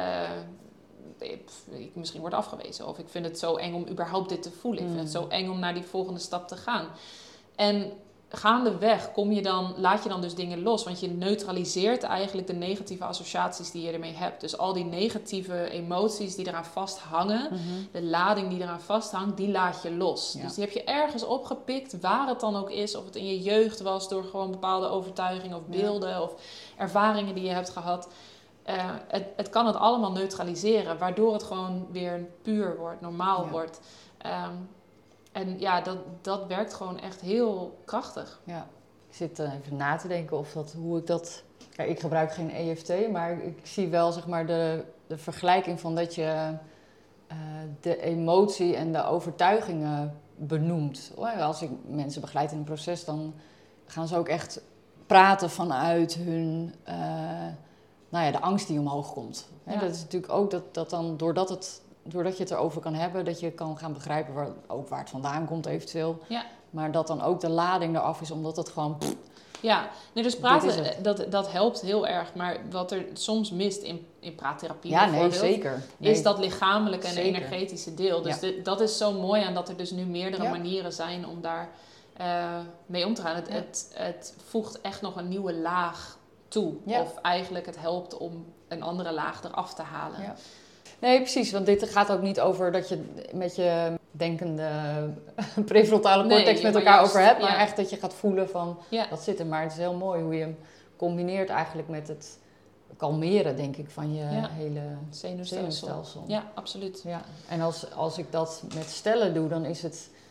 B: ik misschien word afgewezen. Of ik vind het zo eng om überhaupt dit te voelen. Mm. Ik vind het zo eng om naar die volgende stap te gaan. En gaandeweg kom je dan, laat je dan dus dingen los. Want je neutraliseert eigenlijk de negatieve associaties die je ermee hebt. Dus al die negatieve emoties die eraan vasthangen. Mm-hmm. De lading die eraan vasthangt, die laat je los. Ja. Dus die heb je ergens opgepikt, waar het dan ook is. Of het in je jeugd was door gewoon bepaalde overtuigingen of beelden. Ja. Of ervaringen die je hebt gehad. Uh, het, het kan het allemaal neutraliseren, waardoor het gewoon weer puur wordt, normaal ja. wordt. Um, en ja, dat, dat werkt gewoon echt heel krachtig.
A: Ja, ik zit uh, even na te denken of dat, hoe ik dat... Ja, ik gebruik geen E F T, maar ik zie wel zeg maar de, de vergelijking van dat je uh, de emotie en de overtuigingen benoemt. Als ik mensen begeleid in een proces, dan gaan ze ook echt praten vanuit hun... Uh, nou ja, de angst die omhoog komt. Ja. Dat is natuurlijk ook dat, dat dan, doordat, het, doordat je het erover kan hebben, dat je kan gaan begrijpen waar, ook waar het vandaan komt eventueel.
B: Ja.
A: Maar dat dan ook de lading eraf is, omdat het gewoon... Pff,
B: ja, nee, dus praten, dat, dat helpt heel erg. Maar wat er soms mist in, in praattherapie
A: ja, nee, zeker. Nee.
B: is dat lichamelijke en
A: zeker.
B: energetische deel. Dus
A: ja.
B: de, dat is zo mooi aan dat er dus nu meerdere
A: ja.
B: manieren zijn om daar uh, mee om te gaan. Het, ja. het, het voegt echt nog een nieuwe laag toe. Ja. Of eigenlijk het helpt om een andere laag eraf te halen. Ja.
A: Nee, precies. Want dit gaat ook niet over dat je met je denkende prefrontale cortex nee, met elkaar juist, over hebt. Maar ja. echt dat je gaat voelen van, ja. dat zit er. Maar het is heel mooi hoe je hem combineert eigenlijk met het kalmeren, denk ik, van je ja. hele zenuwstelsel. zenuwstelsel.
B: Ja, absoluut.
A: Ja. En als, als ik dat met stellen doe, dan is het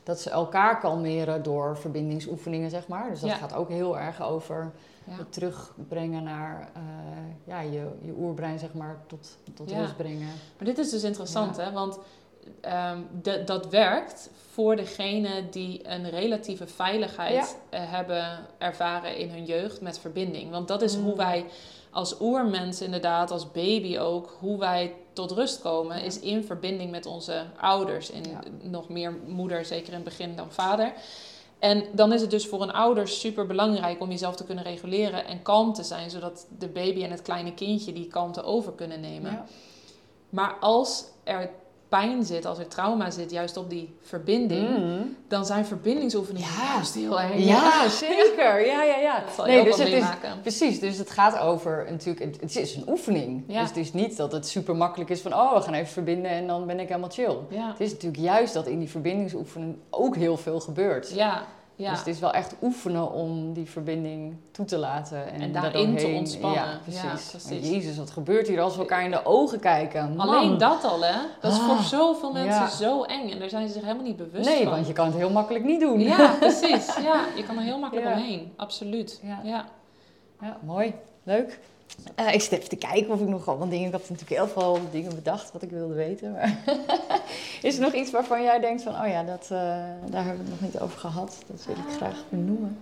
A: dat ze elkaar kalmeren door verbindingsoefeningen, zeg maar. Dus dat
B: Ja.
A: gaat ook heel erg over
B: Ja.
A: het terugbrengen naar uh, ja, je, je oerbrein, zeg maar, tot, tot
B: Ja.
A: rust brengen.
B: Maar dit is dus interessant,
A: Ja.
B: hè? Want um, de, dat werkt voor degenen die een relatieve veiligheid ja. uh, hebben ervaren in hun jeugd met verbinding. Want dat is mm. hoe wij als oermens inderdaad, als baby ook, hoe wij tot rust komen, ja. is in verbinding met onze ouders. En ja. nog meer moeder, zeker in het begin, dan vader. En dan is het dus voor een ouder super belangrijk om jezelf te kunnen reguleren en kalm te zijn, zodat de baby en het kleine kindje die kalmte over kunnen nemen. Ja. Maar als er pijn zit, als er trauma zit, juist op die verbinding, mm. dan zijn verbindingsoefeningen
A: ja.
B: juist heel erg.
A: Ja, ja, zeker. Ja, ja, ja.
B: Dat zal
A: nee,
B: je
A: dus
B: ook wel
A: het is,
B: meemaken.
A: Precies, dus het gaat over natuurlijk, het is een oefening. Ja. Dus het is niet dat het super makkelijk is van, oh, we gaan even verbinden en dan ben ik helemaal chill. Ja. Het is natuurlijk juist dat in die verbindingsoefening ook heel veel gebeurt.
B: Ja. Ja.
A: Dus het is wel echt oefenen om die verbinding toe te laten. En,
B: en daarin te ontspannen.
A: Ja, precies.
B: Ja, precies.
A: Maar Jezus, wat gebeurt hier als we elkaar in de ogen kijken? Man.
B: Alleen dat al, hè? Dat is
A: ah,
B: voor zoveel mensen
A: ja.
B: zo eng. En daar zijn ze zich helemaal niet bewust
A: nee,
B: van.
A: Nee, want je kan het heel makkelijk niet doen.
B: Ja, precies. Ja, je kan er heel makkelijk ja. omheen. Absoluut.
A: Ja.
B: Ja.
A: ja, mooi. Leuk. Uh, ik zit even te kijken of ik nog allemaal dingen... Ik had natuurlijk heel veel dingen bedacht wat ik wilde weten. Maar is er nog iets waarvan jij denkt van... Oh ja, dat, uh, daar hebben we het nog niet over gehad. Dat wil ik graag benoemen.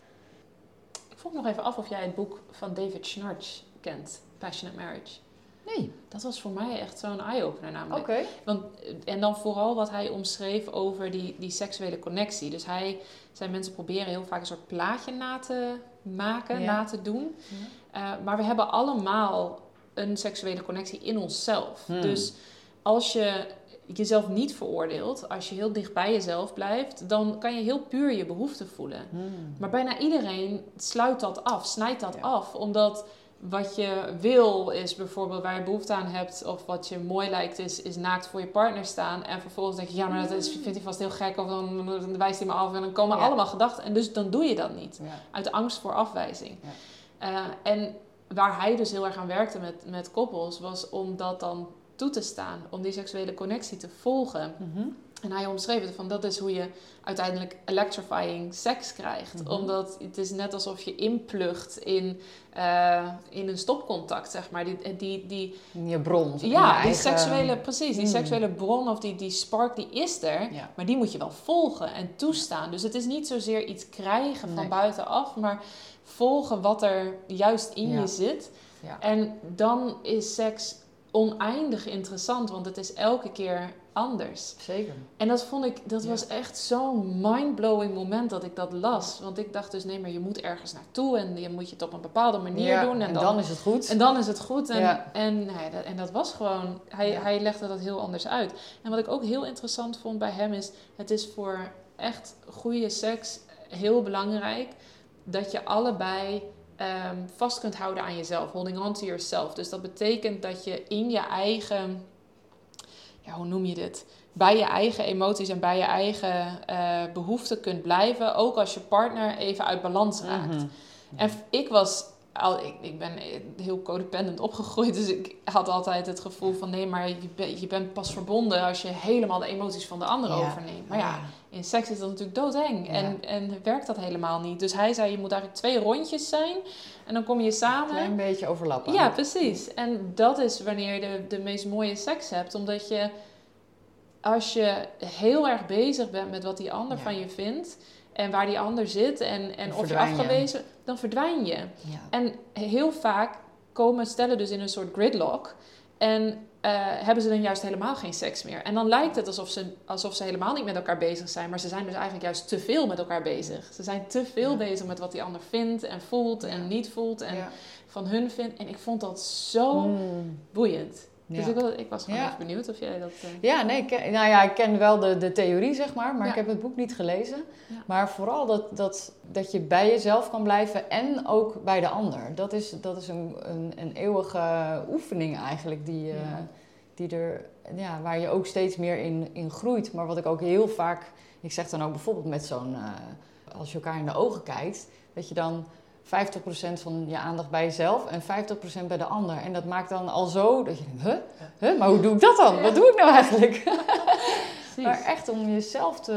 B: Ik vroeg nog even af of jij het boek van David Schnarch kent. Passionate Marriage.
A: Nee.
B: Dat was voor mij echt zo'n eye-opener namelijk.
A: Oké. Okay.
B: Want en dan vooral wat hij omschreef over die, die seksuele connectie. Dus hij... Zijn mensen proberen heel vaak een soort plaatje na te maken, ja. na te doen. Ja. Uh, maar we hebben allemaal een seksuele connectie in onszelf. Hmm. Dus als je jezelf niet veroordeelt, als je heel dicht bij jezelf blijft, dan kan je heel puur je behoeften voelen. Hmm. Maar bijna iedereen sluit dat af, snijdt dat ja. af, omdat... Wat je wil is bijvoorbeeld waar je behoefte aan hebt of wat je mooi lijkt is, is naakt voor je partner staan. En vervolgens denk je, ja maar dat is, vindt hij vast heel gek of dan, dan wijst hij me af en dan komen ja. allemaal gedachten. En dus dan doe je dat niet. Ja. Uit angst voor afwijzing. Ja. Uh, en waar hij dus heel erg aan werkte met, met koppels was om dat dan toe te staan. Om die seksuele connectie te volgen. Mm-hmm. En hij omschreef het van dat is hoe je uiteindelijk electrifying seks krijgt. Mm-hmm. Omdat het is net alsof je inplugt in, uh, in een stopcontact, zeg maar. Die, die, die,
A: je bron.
B: Ja,
A: je
B: die
A: eigen...
B: seksuele, precies. Die
A: mm.
B: seksuele bron of die, die spark, die is er. Ja. Maar die moet je wel volgen en toestaan. Dus het is niet zozeer iets krijgen van nee. buitenaf, maar volgen wat er juist in ja. je zit. Ja. En dan is seks oneindig interessant, want het is elke keer anders.
A: Zeker.
B: En dat vond ik, dat ja. was echt zo'n mindblowing moment dat ik dat las. Want ik dacht dus, nee, maar je moet ergens naartoe en je moet je het op een bepaalde manier
A: ja,
B: doen. En,
A: en
B: dan,
A: dan is het goed.
B: En dan is het goed. En,
A: ja.
B: en, nee, dat, en dat was gewoon, hij, ja. hij legde dat heel anders uit. En wat ik ook heel interessant vond bij hem is, het is voor echt goede seks heel belangrijk dat je allebei um, vast kunt houden aan jezelf. Holding on to yourself. Dus dat betekent dat je in je eigen... Ja, hoe noem je dit? Bij je eigen emoties en bij je eigen uh, behoeften kunt blijven. Ook als je partner even uit balans raakt. Mm-hmm. En ik was... Al, ik, ik ben heel codependent opgegroeid. Dus ik had altijd het gevoel van... Nee, maar je, ben, je bent pas verbonden als je helemaal de emoties van de ander ja. overneemt. Maar ja, in seks is dat natuurlijk doodeng. Ja. En, en werkt dat helemaal niet. Dus hij zei, je moet eigenlijk twee rondjes zijn. En dan kom je samen.
A: Een klein beetje overlappen.
B: Ja, precies. En dat is wanneer je de, de meest mooie seks hebt. Omdat je... Als je heel erg bezig bent met wat die ander ja. van je vindt... En waar die ander zit en, en of je afgewezen... Dan verdwijn je. Ja. En heel vaak komen stellen dus in een soort gridlock. En uh, hebben ze dan juist helemaal geen seks meer. En dan lijkt het alsof ze, alsof ze helemaal niet met elkaar bezig zijn. Maar ze zijn dus eigenlijk juist te veel met elkaar bezig. Ze zijn te veel ja. bezig met wat die ander vindt en voelt en ja. niet voelt. En ja. van hun vindt. En ik vond dat zo mm. boeiend. Ja. Dus ik, was, ik was gewoon ja. even benieuwd of jij dat... Uh...
A: Ja, nee, ik ken, nou ja, ik ken wel de, de theorie, zeg maar. Maar ja. ik heb het boek niet gelezen. Ja. Maar vooral dat, dat, dat je bij jezelf kan blijven en ook bij de ander. Dat is, dat is een, een, een eeuwige oefening eigenlijk. Die, ja. uh, die er, ja, waar je ook steeds meer in, in groeit. Maar wat ik ook heel vaak... Ik zeg dan ook bijvoorbeeld met zo'n... Uh, als je elkaar in de ogen kijkt... Dat je dan... vijftig procent van je aandacht bij jezelf en vijftig procent bij de ander. En dat maakt dan al zo dat je denkt, huh? huh? Maar hoe doe ik dat dan? Ja. Wat doe ik nou eigenlijk? Maar echt om jezelf te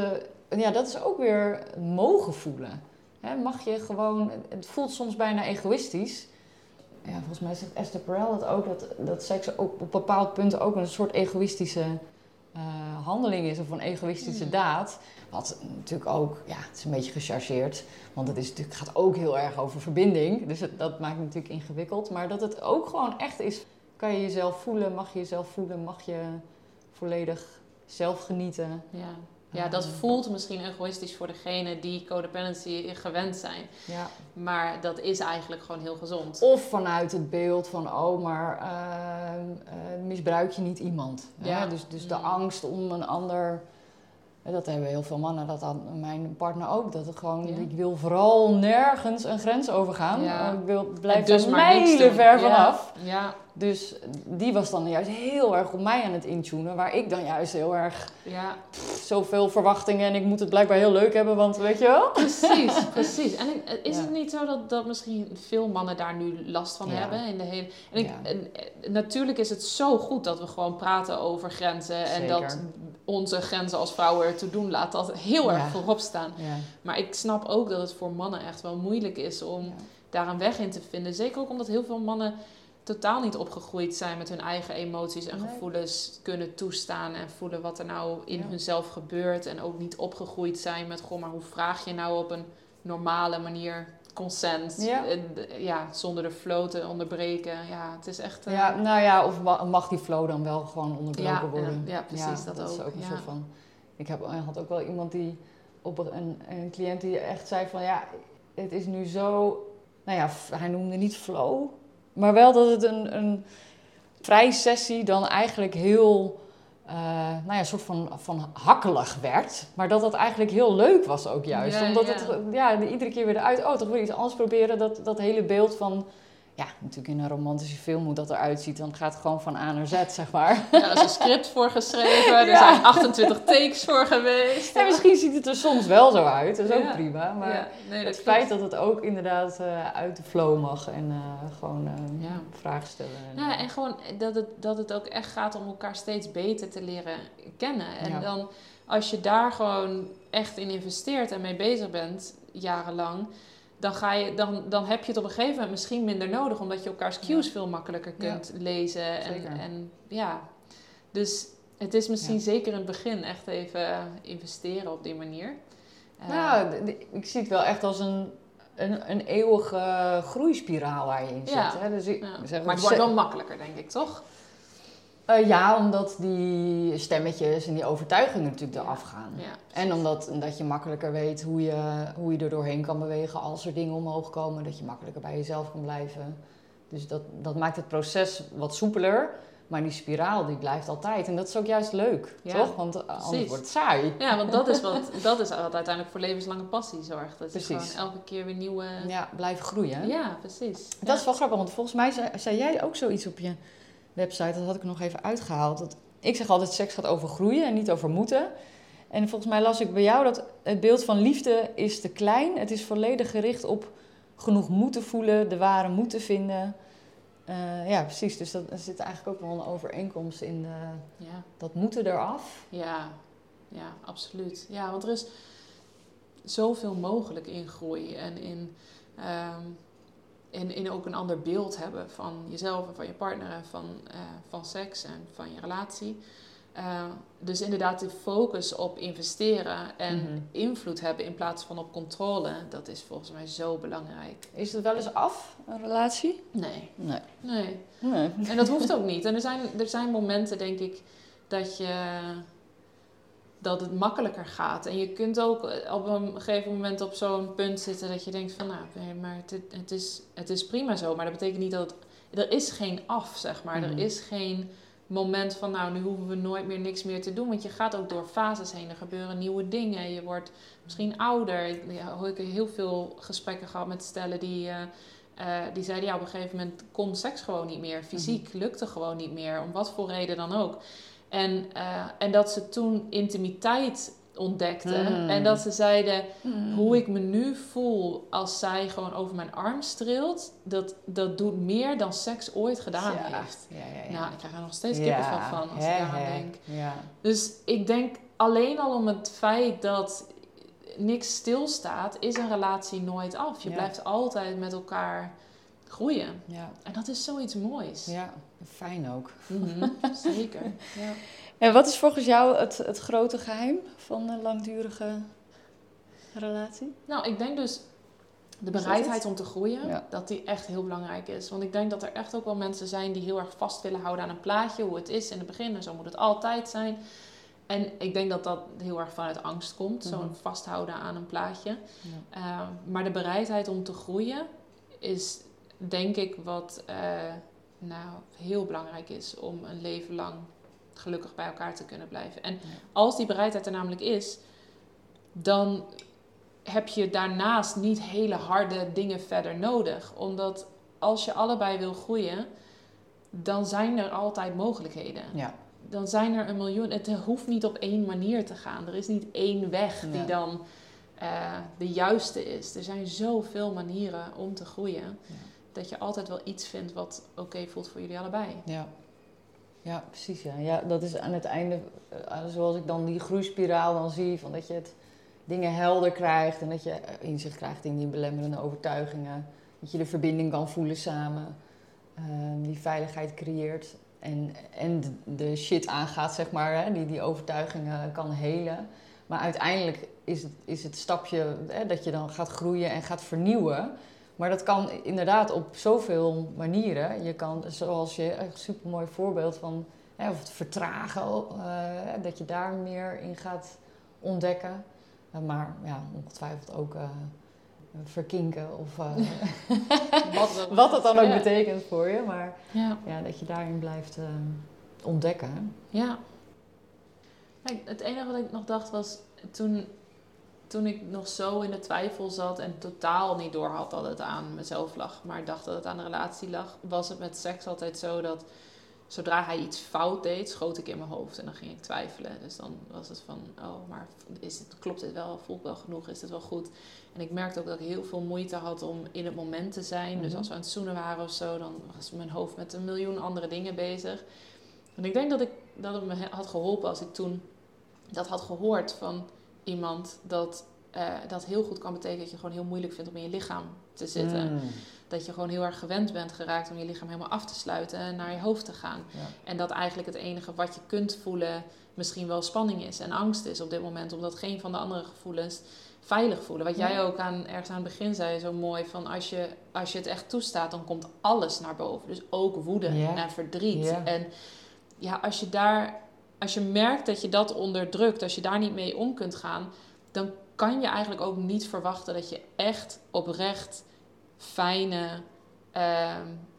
A: ja, dat is ook weer mogen voelen. Hè, mag je gewoon, het voelt soms bijna egoïstisch. Ja, volgens mij zegt Esther Perel dat ook, dat, dat seks ook op bepaalde punten ook een soort egoïstische uh, handeling is, of een egoïstische mm. daad. Wat natuurlijk ook, ja, het is een beetje gechargeerd, want het is natuurlijk, gaat ook heel erg over verbinding. Dus het, dat maakt het natuurlijk ingewikkeld. Maar dat het ook gewoon echt is, kan je jezelf voelen, mag je jezelf voelen, mag je volledig zelf genieten.
B: Ja. Ja, dat voelt misschien egoïstisch voor degene die codependency gewend zijn.
A: Ja.
B: Maar dat is eigenlijk gewoon heel gezond.
A: Of vanuit het beeld van, oh, maar uh, uh, misbruik je niet iemand. Ja. Hè? Dus, dus de mm. angst om een ander... Dat hebben heel veel mannen, dat had mijn partner ook. Dat het gewoon, ja. ik wil vooral nergens een grens overgaan. Ja. Ik wil blijf dus er mijlen ver vanaf.
B: Ja. Ja.
A: Dus die was dan juist heel erg op mij aan het intunen. Waar ik dan juist heel erg...
B: Ja.
A: Pff, zoveel verwachtingen en ik moet het blijkbaar heel leuk hebben, want weet je wel?
B: Precies, precies. En is ja. het niet zo dat, dat misschien veel mannen daar nu last van ja. hebben? In de hele... en ik, ja. en, natuurlijk is het zo goed dat we gewoon praten over grenzen.
A: Zeker.
B: En dat onze grenzen als vrouwen ertoe doen, laat dat heel
A: ja.
B: erg voorop staan.
A: Ja.
B: Maar ik snap ook dat het voor mannen echt wel moeilijk is om ja. daar een weg in te vinden. Zeker ook omdat heel veel mannen totaal niet opgegroeid zijn met hun eigen emoties en nee. gevoelens kunnen toestaan en voelen wat er nou in ja. hunzelf gebeurt. En ook niet opgegroeid zijn met, goh, maar hoe vraag je nou op een normale manier consent?
A: Ja,
B: ja zonder de flow te onderbreken. Ja, het is echt... Uh...
A: Ja, nou ja, of mag die flow dan wel gewoon onderbroken
B: ja,
A: worden?
B: Ja, ja precies,
A: ja,
B: dat,
A: dat
B: ook.
A: is ook een
B: ja.
A: soort van... Ik heb, had ook wel iemand die, op een, een cliënt die echt zei van, ja, het is nu zo... Nou ja, hij noemde niet flow... Maar wel dat het een, een vrije sessie dan eigenlijk heel, uh, nou ja, een soort van, van hakkelig werd. Maar dat dat eigenlijk heel leuk was ook juist.
B: Ja,
A: Omdat
B: ja.
A: het ja, iedere keer weer eruit, oh, toch wil je iets anders proberen. Dat, dat hele beeld van, ja, natuurlijk in een romantische film hoe dat eruit ziet. Dan gaat het gewoon van A naar Z, zeg maar.
B: Ja, er is een script voor geschreven. Er ja. zijn achtentwintig takes voor geweest.
A: Ja, misschien ziet het er soms wel zo uit. Dat is ja. ook prima. Maar
B: ja. nee,
A: het feit dat het ook inderdaad uh, uit de flow mag. En uh, gewoon uh, ja. vragen stellen. En,
B: ja, en gewoon dat het, dat het ook echt gaat om elkaar steeds beter te leren kennen. En ja. dan als je daar gewoon echt in investeert en mee bezig bent, jarenlang... Dan, ga je, dan, dan heb je het op een gegeven moment misschien minder nodig... omdat je elkaars cues ja. veel makkelijker kunt ja. lezen. En, en, ja. Dus het is misschien ja. zeker in het begin echt even investeren op die manier.
A: Nou, uh, ik zie het wel echt als een, een, een eeuwige groeispiraal waar je in zit.
B: Ja.
A: Hè? Dus ik,
B: ja.
A: zeg,
B: maar het wordt wel makkelijker, denk ik, toch?
A: Uh, ja, omdat die stemmetjes en die overtuigingen natuurlijk
B: ja.
A: eraf gaan.
B: Ja,
A: en omdat, omdat je makkelijker weet hoe je, hoe je er doorheen kan bewegen als er dingen omhoog komen. Dat je makkelijker bij jezelf kan blijven. Dus dat, dat maakt het proces wat soepeler. Maar die spiraal die blijft altijd. En dat is ook juist leuk, ja, toch? Want uh, anders wordt het saai.
B: Ja, want dat is wat, dat is wat uiteindelijk voor levenslange passie zorgt. Dat
A: precies.
B: je gewoon elke keer weer nieuwe...
A: Ja, blijven groeien.
B: Ja, precies.
A: Dat
B: ja.
A: is wel grappig, want volgens mij zei, zei jij ook zoiets op je... website, dat had ik er nog even uitgehaald. Dat, ik zeg altijd, seks gaat over groeien en niet over moeten. En volgens mij las ik bij jou dat het beeld van liefde is te klein. Het is volledig gericht op genoeg moeten voelen, de ware moeten vinden. Uh, ja, precies. Dus dat, er zit eigenlijk ook wel een overeenkomst in de,
B: ja.
A: dat moeten eraf.
B: Ja, ja, absoluut. Ja, want er is zoveel mogelijk in groei en in... Um, En in ook een ander beeld hebben van jezelf en van je partner en van, uh, van seks en van je relatie. Uh, dus inderdaad de focus op investeren en mm-hmm. invloed hebben in plaats van op controle, dat is volgens mij zo belangrijk.
A: Is het wel eens af, een relatie?
B: Nee.
A: Nee.
B: Nee.
A: nee.
B: En dat hoeft ook niet. En er zijn, er zijn momenten, denk ik, dat je... dat het makkelijker gaat. En je kunt ook op een gegeven moment op zo'n punt zitten dat je denkt van, nou, maar het, het, is, het is prima zo. Maar dat betekent niet dat het... Er is geen af, zeg maar. Mm. Er is geen moment van, nou, nu hoeven we nooit meer niks meer te doen. Want je gaat ook door fases heen. Er gebeuren nieuwe dingen. Je wordt misschien ouder. Ja, hoor ik heel veel gesprekken gehad met stellen die... Uh, uh, die zeiden, ja, op een gegeven moment kon seks gewoon niet meer. Fysiek mm. lukte gewoon niet meer. Om wat voor reden dan ook. En, uh, en dat ze toen intimiteit ontdekten. Mm. En dat ze zeiden, mm. hoe ik me nu voel als zij gewoon over mijn arm streelt, dat, dat doet meer dan seks ooit gedaan
A: ja.
B: heeft.
A: Ja, ja, ja.
B: Nou, ik krijg er nog steeds kippenvel
A: ja.
B: van als
A: he,
B: ik daaraan
A: he.
B: denk.
A: Ja.
B: Dus ik denk alleen al om het feit dat niks stilstaat, is een relatie nooit af. Je
A: Ja.
B: blijft altijd met elkaar groeien.
A: Ja.
B: En dat is zoiets moois.
A: Ja, fijn ook.
B: Mm-hmm, zeker. Ja.
A: En wat is volgens jou het, het grote geheim van een langdurige relatie?
B: Nou, ik denk dus de
A: dat
B: bereidheid
A: het?
B: om te groeien,
A: Ja.
B: dat die echt heel belangrijk is. Want ik denk dat er echt ook wel mensen zijn die heel erg vast willen houden aan een plaatje, hoe het is in het begin en zo moet het altijd zijn. En ik denk dat dat heel erg vanuit angst komt,
A: Mhm.
B: zo'n vasthouden aan een plaatje.
A: Ja.
B: Uh, maar de bereidheid om te groeien is, denk ik, wat uh, nou, heel belangrijk is om een leven lang gelukkig bij elkaar te kunnen blijven. En
A: Ja.
B: als die bereidheid er namelijk is, dan heb je daarnaast niet hele harde dingen verder nodig. Omdat als je allebei wil groeien, dan zijn er altijd mogelijkheden.
A: Ja.
B: Dan zijn er een miljoen. Het hoeft niet op één manier te gaan. Er is niet één weg die
A: Ja.
B: dan uh, de juiste is. Er zijn zoveel manieren om te groeien.
A: Ja.
B: Dat je altijd wel iets vindt wat oké okay voelt voor jullie allebei.
A: Ja. Ja, precies. Ja. Ja, dat is aan het einde, uh, zoals ik dan die groeispiraal dan zie, van dat je het dingen helder krijgt en dat je inzicht krijgt in die belemmerende overtuigingen. Dat je de verbinding kan voelen samen, uh, die veiligheid creëert en, en de shit aangaat, zeg maar, hè, die die overtuigingen kan helen. Maar uiteindelijk is het, is het stapje hè, dat je dan gaat groeien en gaat vernieuwen. Maar dat kan inderdaad op zoveel manieren. Je kan, zoals je, een supermooi voorbeeld van hè, of het vertragen, uh, dat je daar meer in gaat ontdekken. Uh, maar ja, ongetwijfeld ook uh, verkinken of uh, wat, wat dat dan ook ja. betekent voor je. Maar ja. Ja, dat je daarin blijft uh, ontdekken.
B: Ja. Kijk, het enige wat ik nog dacht was, toen, toen ik nog zo in de twijfel zat en totaal niet door had dat het aan mezelf lag, maar dacht dat het aan de relatie lag, was het met seks altijd zo dat zodra hij iets fout deed, schoot ik in mijn hoofd en dan ging ik twijfelen. Dus dan was het van, oh, maar is het, klopt dit wel? Voel ik wel genoeg? Is dit wel goed? En ik merkte ook dat ik heel veel moeite had om in het moment te zijn. Mm-hmm. Dus als we aan het zoenen waren of zo, dan was mijn hoofd met een miljoen andere dingen bezig. En ik denk dat, ik, dat het me had geholpen als ik toen dat had gehoord van iemand, dat uh, dat heel goed kan betekenen dat je gewoon heel moeilijk vindt om in je lichaam te zitten. Mm. Dat je gewoon heel erg gewend bent geraakt om je lichaam helemaal af te sluiten en naar je hoofd te gaan. Ja. En dat eigenlijk het enige wat je kunt voelen misschien wel spanning is en angst is op dit moment. Omdat geen van de andere gevoelens veilig voelen. Wat ja. jij ook aan, ergens aan het begin zei, zo mooi. Van als je, als je het echt toestaat, dan komt alles naar boven. Dus ook woede ja. en verdriet. Ja. En ja, als je daar, als je merkt dat je dat onderdrukt, als je daar niet mee om kunt gaan, dan kan je eigenlijk ook niet verwachten dat je echt oprecht fijne, uh,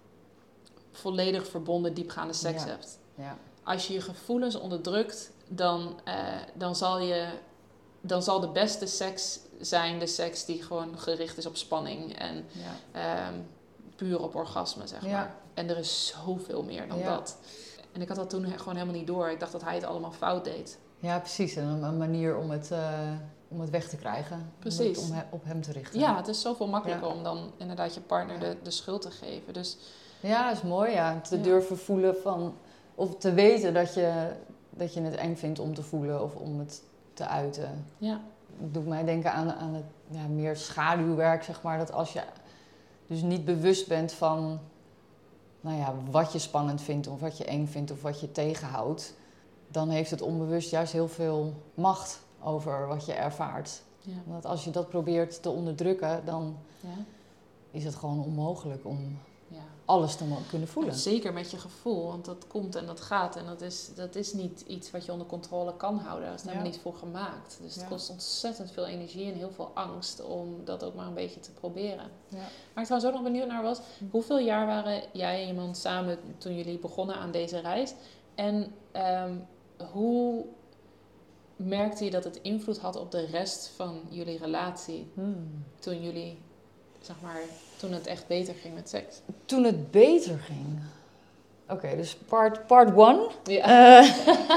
B: volledig verbonden, diepgaande seks ja. hebt. Ja. Als je je gevoelens onderdrukt, dan, uh, dan, zal je, dan zal de beste seks zijn de seks die gewoon gericht is op spanning en ja. um, puur op orgasme, zeg maar. Ja. En er is zoveel meer dan ja. dat. En ik had dat toen gewoon helemaal niet door. Ik dacht dat hij het allemaal fout deed.
A: Ja, precies. En een, een manier om het... Uh... om het weg te krijgen,
B: precies.
A: Om, het, om he, op hem te richten.
B: Ja, het is zoveel makkelijker ja. om dan inderdaad je partner
A: ja.
B: de, de schuld te geven. Dus,
A: ja, dat is mooi, ja. Te ja. durven voelen van, of te weten dat je, dat je het eng vindt om te voelen of om het te uiten.
B: Ja.
A: Dat doet mij denken aan, aan het ja, meer schaduwwerk, zeg maar. Dat als je dus niet bewust bent van, nou ja, wat je spannend vindt of wat je eng vindt of wat je tegenhoudt, dan heeft het onbewust juist heel veel macht over wat je ervaart. Ja. Want als je dat probeert te onderdrukken, dan ja. is het gewoon onmogelijk om ja. alles te kunnen voelen.
B: Zeker met je gevoel, want dat komt en dat gaat. En dat is, dat is niet iets wat je onder controle kan houden. Daar is helemaal ja. niet voor gemaakt. Dus het ja. kost ontzettend veel energie en heel veel angst om dat ook maar een beetje te proberen. Ja. Waar ik trouwens ook nog benieuwd naar was, hoeveel jaar waren jij en iemand samen toen jullie begonnen aan deze reis? En um, hoe merkte je dat het invloed had op de rest van jullie relatie? Hmm. Toen jullie, zeg maar, toen het echt beter ging met seks?
A: Toen het beter ging? Oké, okay, dus part, part one. Ja. Uh,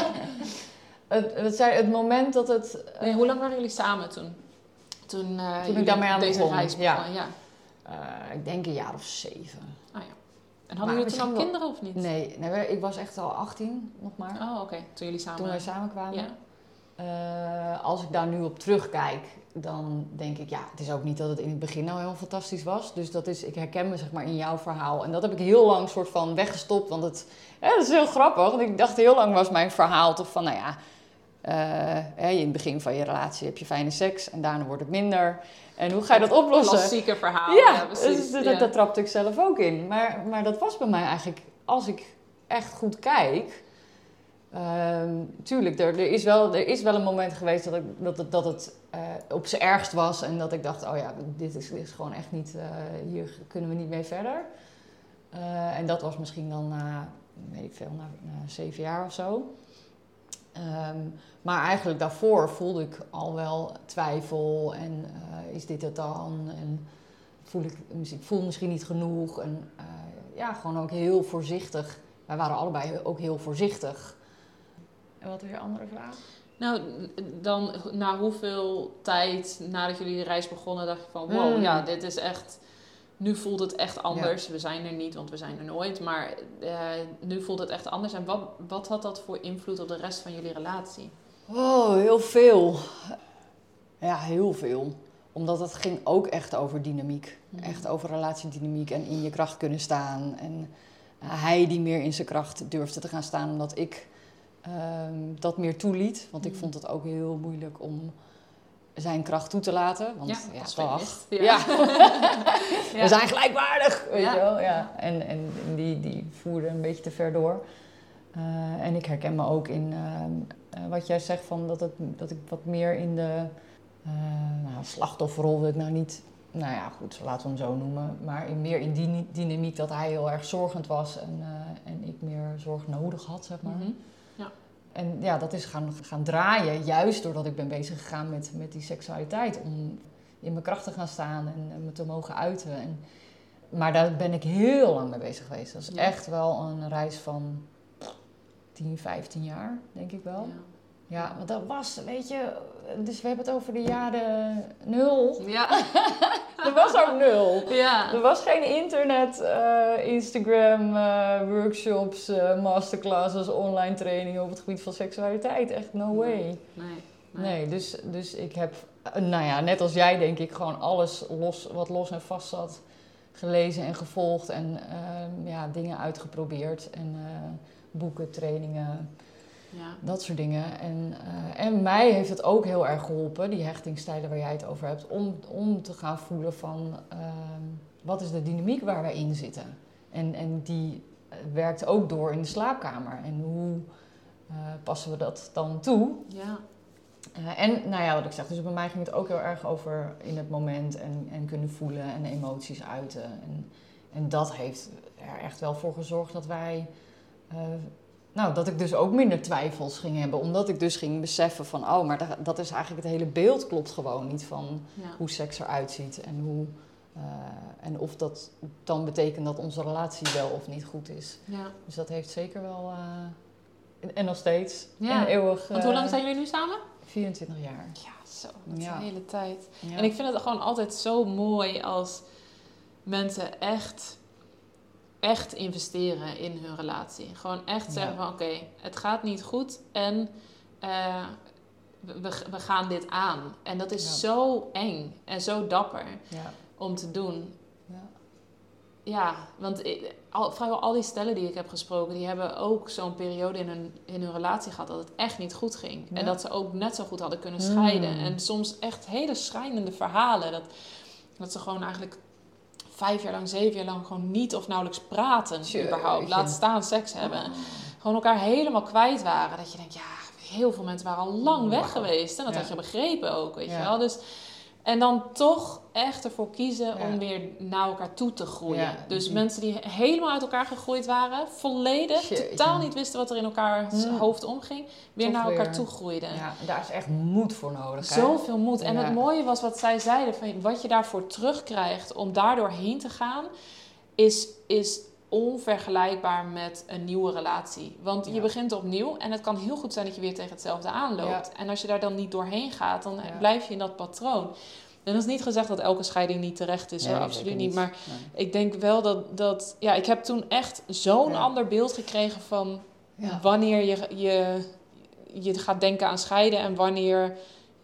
A: het, het, zei, het moment dat het...
B: Uh, nee, hoe lang waren jullie samen toen? Toen, uh,
A: toen ik daarmee aan
B: deze
A: begon.
B: reis begon, ja. ja.
A: Uh, ik denk een jaar of zeven.
B: Ah ja. En hadden jullie toen al wel kinderen of niet?
A: Nee, nee, ik was echt al achttien nog maar.
B: Oh, oké. Okay. Toen jullie samen...
A: Toen wij samenkwamen. Ja. Uh, als ik daar nu op terugkijk, dan denk ik, ja, het is ook niet dat het in het begin nou heel fantastisch was. Dus dat is, ik herken me zeg maar in jouw verhaal. En dat heb ik heel lang soort van weggestopt, want het, ja, dat is heel grappig. Want ik dacht heel lang was mijn verhaal toch van, nou ja, uh, in het begin van je relatie heb je fijne seks en daarna wordt het minder. En hoe ga je dat oplossen?
B: Klassieke verhaal.
A: Ja,
B: ja precies.
A: Dus,
B: ja.
A: dat, dat trapte ik zelf ook in. Maar, maar dat was bij mij eigenlijk, als ik echt goed kijk... Um, tuurlijk, er, er, is wel, er is wel een moment geweest dat, ik, dat het, dat het uh, op z'n ergst was. En dat ik dacht, oh ja, dit is, dit is gewoon echt niet... Uh, hier kunnen we niet mee verder. Uh, en dat was misschien dan na, weet ik veel, na, na zeven jaar of zo. Um, maar eigenlijk daarvoor voelde ik al wel twijfel. En uh, is dit het dan? En voel ik, ik voel misschien niet genoeg. En uh, ja, gewoon ook heel voorzichtig. Wij waren allebei ook heel voorzichtig. En wat is je andere vraag?
B: Nou, dan na hoeveel tijd nadat jullie de reis begonnen dacht je van... wow, mm. ja, dit is echt... Nu voelt het echt anders. Ja. We zijn er niet, want we zijn er nooit. Maar uh, nu voelt het echt anders. En wat, wat had dat voor invloed op de rest van jullie relatie?
A: Oh, heel veel. Ja, heel veel. Omdat het ging ook echt over dynamiek. Mm. Echt over relatiedynamiek en in je kracht kunnen staan. En uh, hij die meer in zijn kracht durfde te gaan staan, omdat ik... Um, dat meer toeliet. Want ik vond het ook heel moeilijk om zijn kracht toe te laten. Want
B: ja,
A: ja,
B: toch.
A: Ja. Ja. Ja. We zijn gelijkwaardig, weet ja. je wel. Ja. En, en die, die voerde een beetje te ver door. Uh, en ik herken me ook in uh, uh, wat jij zegt, van dat, het, dat ik wat meer in de uh, nou, slachtofferrol wil ik nou niet... Nou ja, goed, laten we hem zo noemen. Maar in, meer in die dynamiek dat hij heel erg zorgend was en, uh, en ik meer zorg nodig had, zeg maar.
B: Mm-hmm. Ja.
A: En ja, dat is gaan, gaan draaien, juist doordat ik ben bezig gegaan met, met die seksualiteit. Om in mijn kracht te gaan staan en, en me te mogen uiten. En, maar daar ben ik heel lang mee bezig geweest. Dat is ja. echt wel een reis van tien, vijftien jaar, denk ik wel. Ja. Ja, want dat was, weet je... Dus we hebben het over de jaren nul.
B: Ja.
A: Er was ook nul.
B: Ja.
A: Er was geen internet, uh, Instagram, uh, workshops, uh, masterclasses, online trainingen op het gebied van seksualiteit. Echt no way.
B: Nee. nee.
A: Nee, dus, dus ik heb, nou ja, net als jij denk ik, gewoon alles los, wat los en vast zat, gelezen en gevolgd. En uh, ja, dingen uitgeprobeerd. En uh, boeken, trainingen... Ja. Dat soort dingen. En, uh, en mij heeft het ook heel erg geholpen, die hechtingsstijlen waar jij het over hebt, om, om te gaan voelen van uh, wat is de dynamiek waar wij in zitten. En, en die werkt ook door in de slaapkamer. En hoe uh, passen we dat dan toe?
B: Ja.
A: Uh, en nou ja, wat ik zeg, dus bij mij ging het ook heel erg over in het moment en, en kunnen voelen en emoties uiten. En, en dat heeft er echt wel voor gezorgd dat wij... Uh, Nou, dat ik dus ook minder twijfels ging hebben. Omdat ik dus ging beseffen van... oh, maar dat, dat is eigenlijk het hele beeld klopt gewoon niet van ja. hoe seks eruit ziet. En, hoe, uh, en of dat dan betekent dat onze relatie wel of niet goed is.
B: Ja.
A: Dus dat heeft zeker wel... Uh, en nog steeds.
B: Ja.
A: En eeuwig...
B: Want hoe lang zijn jullie nu samen?
A: vierentwintig jaar.
B: Ja, zo. Dat is
A: ja.
B: een hele tijd.
A: Ja.
B: En ik vind het gewoon altijd zo mooi als mensen echt... echt investeren in hun relatie. Gewoon echt zeggen ja. van oké, okay, het gaat niet goed en uh, we, we gaan dit aan. En dat is ja. zo eng en zo dapper
A: ja.
B: om te doen.
A: Ja,
B: ja want ik, al, vrijwel al die stellen die ik heb gesproken, die hebben ook zo'n periode in hun, in hun relatie gehad dat het echt niet goed ging. Ja. En dat ze ook net zo goed hadden kunnen scheiden. Mm. En soms echt hele schrijnende verhalen. Dat, dat ze gewoon eigenlijk... vijf jaar lang, zeven jaar lang gewoon niet of nauwelijks praten Tjeu, überhaupt. Laat staan seks hebben. Oh. Gewoon elkaar helemaal kwijt waren. Dat je denkt, ja, heel veel mensen waren al lang wow. weg geweest. En dat ja. had je begrepen ook, weet ja. je wel. Dus, en dan toch echt ervoor kiezen ja. om weer naar elkaar toe te groeien. Ja. Dus mm. mensen die helemaal uit elkaar gegroeid waren, volledig, Tjeu, totaal niet wisten wat er in elkaars mm. hoofd omging, weer toch naar elkaar weer. toe groeiden.
A: Ja, daar is echt moed voor nodig.
B: Zoveel moed. En ja. het mooie was wat zij zeiden, van wat je daarvoor terugkrijgt om daardoor heen te gaan, is, is onvergelijkbaar met een nieuwe relatie. Want ja. je begint opnieuw en het kan heel goed zijn dat je weer tegen hetzelfde aanloopt. Ja. En als je daar dan niet doorheen gaat, dan ja. blijf je in dat patroon. En dat is niet gezegd dat elke scheiding niet terecht is, nee, hoor, absoluut niet. niet. Maar nee. ik denk wel dat, dat... Ja, ik heb toen echt zo'n ja. ander beeld gekregen van ja. wanneer je, je, je gaat denken aan scheiden en wanneer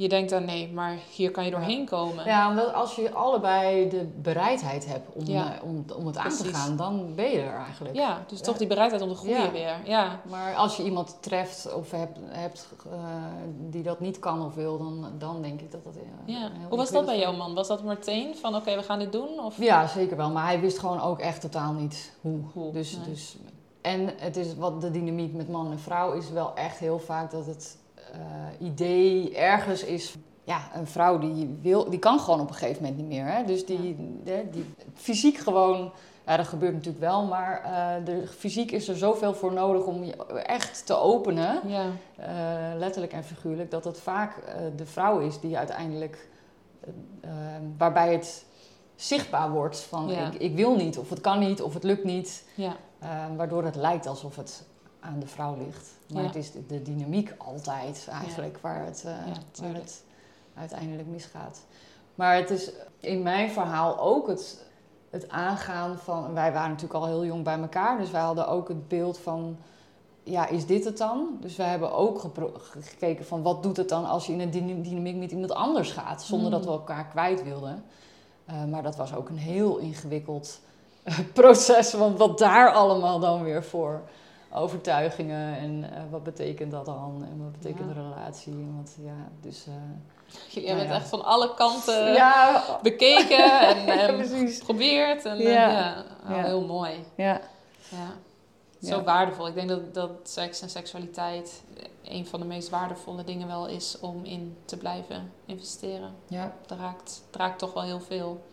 B: je denkt dan nee, maar hier kan je doorheen ja. komen.
A: Ja, omdat als je allebei de bereidheid hebt om, ja. uh, om, om het
B: Precies.
A: aan te gaan, dan ben je er eigenlijk.
B: Ja, dus
A: ja.
B: toch die bereidheid om te groeien
A: ja.
B: weer. Ja.
A: Maar als je iemand treft of hebt, hebt uh, die dat niet kan of wil, dan, dan denk ik dat dat... Uh,
B: ja. Hoe was dat bij jouw man? Was dat meteen van oké, okay, we gaan dit doen? Of?
A: Ja, zeker wel. Maar hij wist gewoon ook echt totaal niet hoe.
B: hoe?
A: Dus,
B: Nee.
A: dus, en het is wat de dynamiek met man en vrouw is wel echt heel vaak dat het uh, idee ergens is... Ja, een vrouw die wil, die kan gewoon op een gegeven moment niet meer. Hè? Dus die, ja. die, die fysiek gewoon, ja, dat gebeurt natuurlijk wel, maar uh, de fysiek is er zoveel voor nodig om je echt te openen,
B: ja.
A: uh, letterlijk en figuurlijk, dat het vaak uh, de vrouw is die uiteindelijk, uh, waarbij het zichtbaar wordt van
B: ja.
A: ik, ik wil niet, of het kan niet, of het lukt niet,
B: ja.
A: uh, waardoor het lijkt alsof het aan de vrouw ligt. Maar
B: ja.
A: het is de, de dynamiek altijd eigenlijk ja. waar het... Uh,
B: ja,
A: waar het uiteindelijk misgaat. Maar het is in mijn verhaal ook het, het aangaan van... Wij waren natuurlijk al heel jong bij elkaar, dus wij hadden ook het beeld van... Ja, is dit het dan? Dus wij hebben ook gepro- gekeken van wat doet het dan als je in een dynamiek met iemand anders gaat, zonder mm. dat we elkaar kwijt wilden. Uh, maar dat was ook een heel ingewikkeld uh, proces, want wat daar allemaal dan weer voor overtuigingen en uh, wat betekent dat dan en wat betekent ja. de relatie en wat, ja, dus... Uh,
B: Je
A: nou
B: bent
A: ja.
B: echt van alle kanten
A: ja.
B: bekeken en, en
A: ja,
B: geprobeerd. En,
A: ja.
B: Uh, ja. Oh,
A: ja.
B: heel mooi.
A: Ja.
B: Ja. Zo ja. waardevol. Ik denk dat, dat seks en seksualiteit een van de meest waardevolle dingen wel is om in te blijven investeren.
A: Ja.
B: Het raakt, het raakt toch wel heel veel.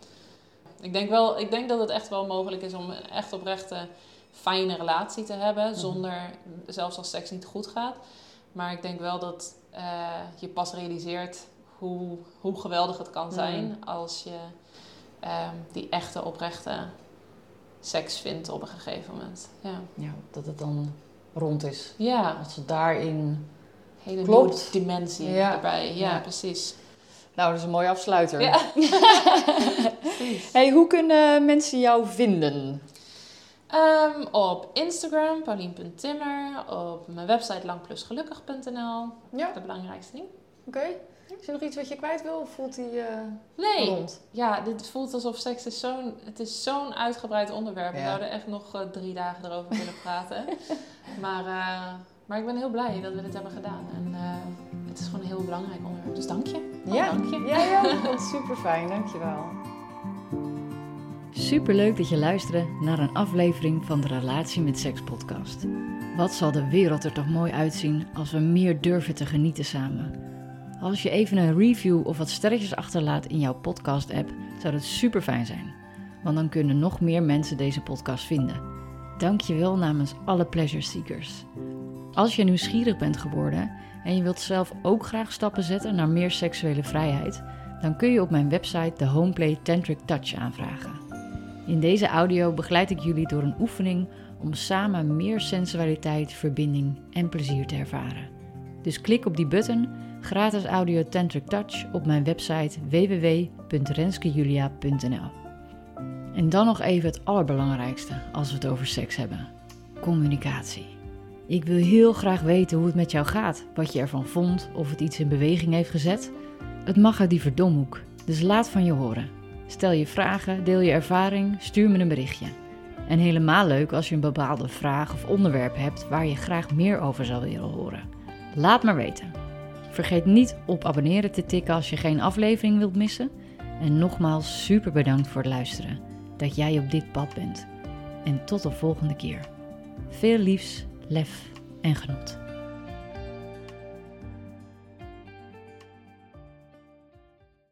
B: Ik denk, wel, ik denk dat het echt wel mogelijk is om een echt oprechte, fijne relatie te hebben. Mm-hmm. Zonder, zelfs als seks niet goed gaat. Maar ik denk wel dat uh, je pas realiseert hoe, hoe geweldig het kan zijn mm. als je um, die echte, oprechte seks vindt op een gegeven moment. Ja,
A: ja dat het dan rond is.
B: Ja.
A: Als het daarin
B: hele
A: klopt.
B: nieuwe dimensie ja. erbij. Ja, ja, precies.
A: Nou, dat is een mooie afsluiter.
B: Ja.
A: Hey, hoe kunnen mensen jou vinden?
B: Um, op Instagram, paulien punt timmer. Op mijn website lang plus gelukkig punt n l.
A: Ja.
B: De belangrijkste ding.
A: Oké. Okay. Is er nog iets wat je kwijt wil? Of voelt die uh,
B: nee.
A: rond?
B: Ja, dit voelt alsof seks is zo'n... Het is zo'n uitgebreid onderwerp.
A: Ja.
B: We zouden echt nog uh, drie dagen erover willen praten. maar, uh, maar ik ben heel blij dat we dit hebben gedaan. En uh, het is gewoon een heel belangrijk onderwerp. Dus dank je. Oh,
A: ja.
B: dank je.
A: Ja, ja. Dat is super fijn. Dank je wel.
C: Superleuk dat je luisterde naar een aflevering van de Relatie met Seks podcast. Wat zal de wereld er toch mooi uitzien als we meer durven te genieten samen. Als je even een review of wat sterretjes achterlaat in jouw podcast app, zou dat super fijn zijn. Want dan kunnen nog meer mensen deze podcast vinden. Dank je wel namens alle pleasure seekers. Als je nieuwsgierig bent geworden en je wilt zelf ook graag stappen zetten naar meer seksuele vrijheid, dan kun je op mijn website de Homeplay Tantric Touch aanvragen. In deze audio begeleid ik jullie door een oefening om samen meer sensualiteit, verbinding en plezier te ervaren. Dus klik op die button, gratis audio Tantric Touch, op mijn website w w w punt renskejulia punt n l. En dan nog even het allerbelangrijkste als we het over seks hebben. Communicatie. Ik wil heel graag weten hoe het met jou gaat, wat je ervan vond, of het iets in beweging heeft gezet. Het mag uit die verdomhoek, dus laat van je horen. Stel je vragen, deel je ervaring, stuur me een berichtje. En helemaal leuk als je een bepaalde vraag of onderwerp hebt waar je graag meer over zou willen horen. Laat maar weten. Vergeet niet op abonneren te tikken als je geen aflevering wilt missen. En nogmaals super bedankt voor het luisteren, dat jij op dit pad bent. En tot de volgende keer. Veel liefs, lef en genot.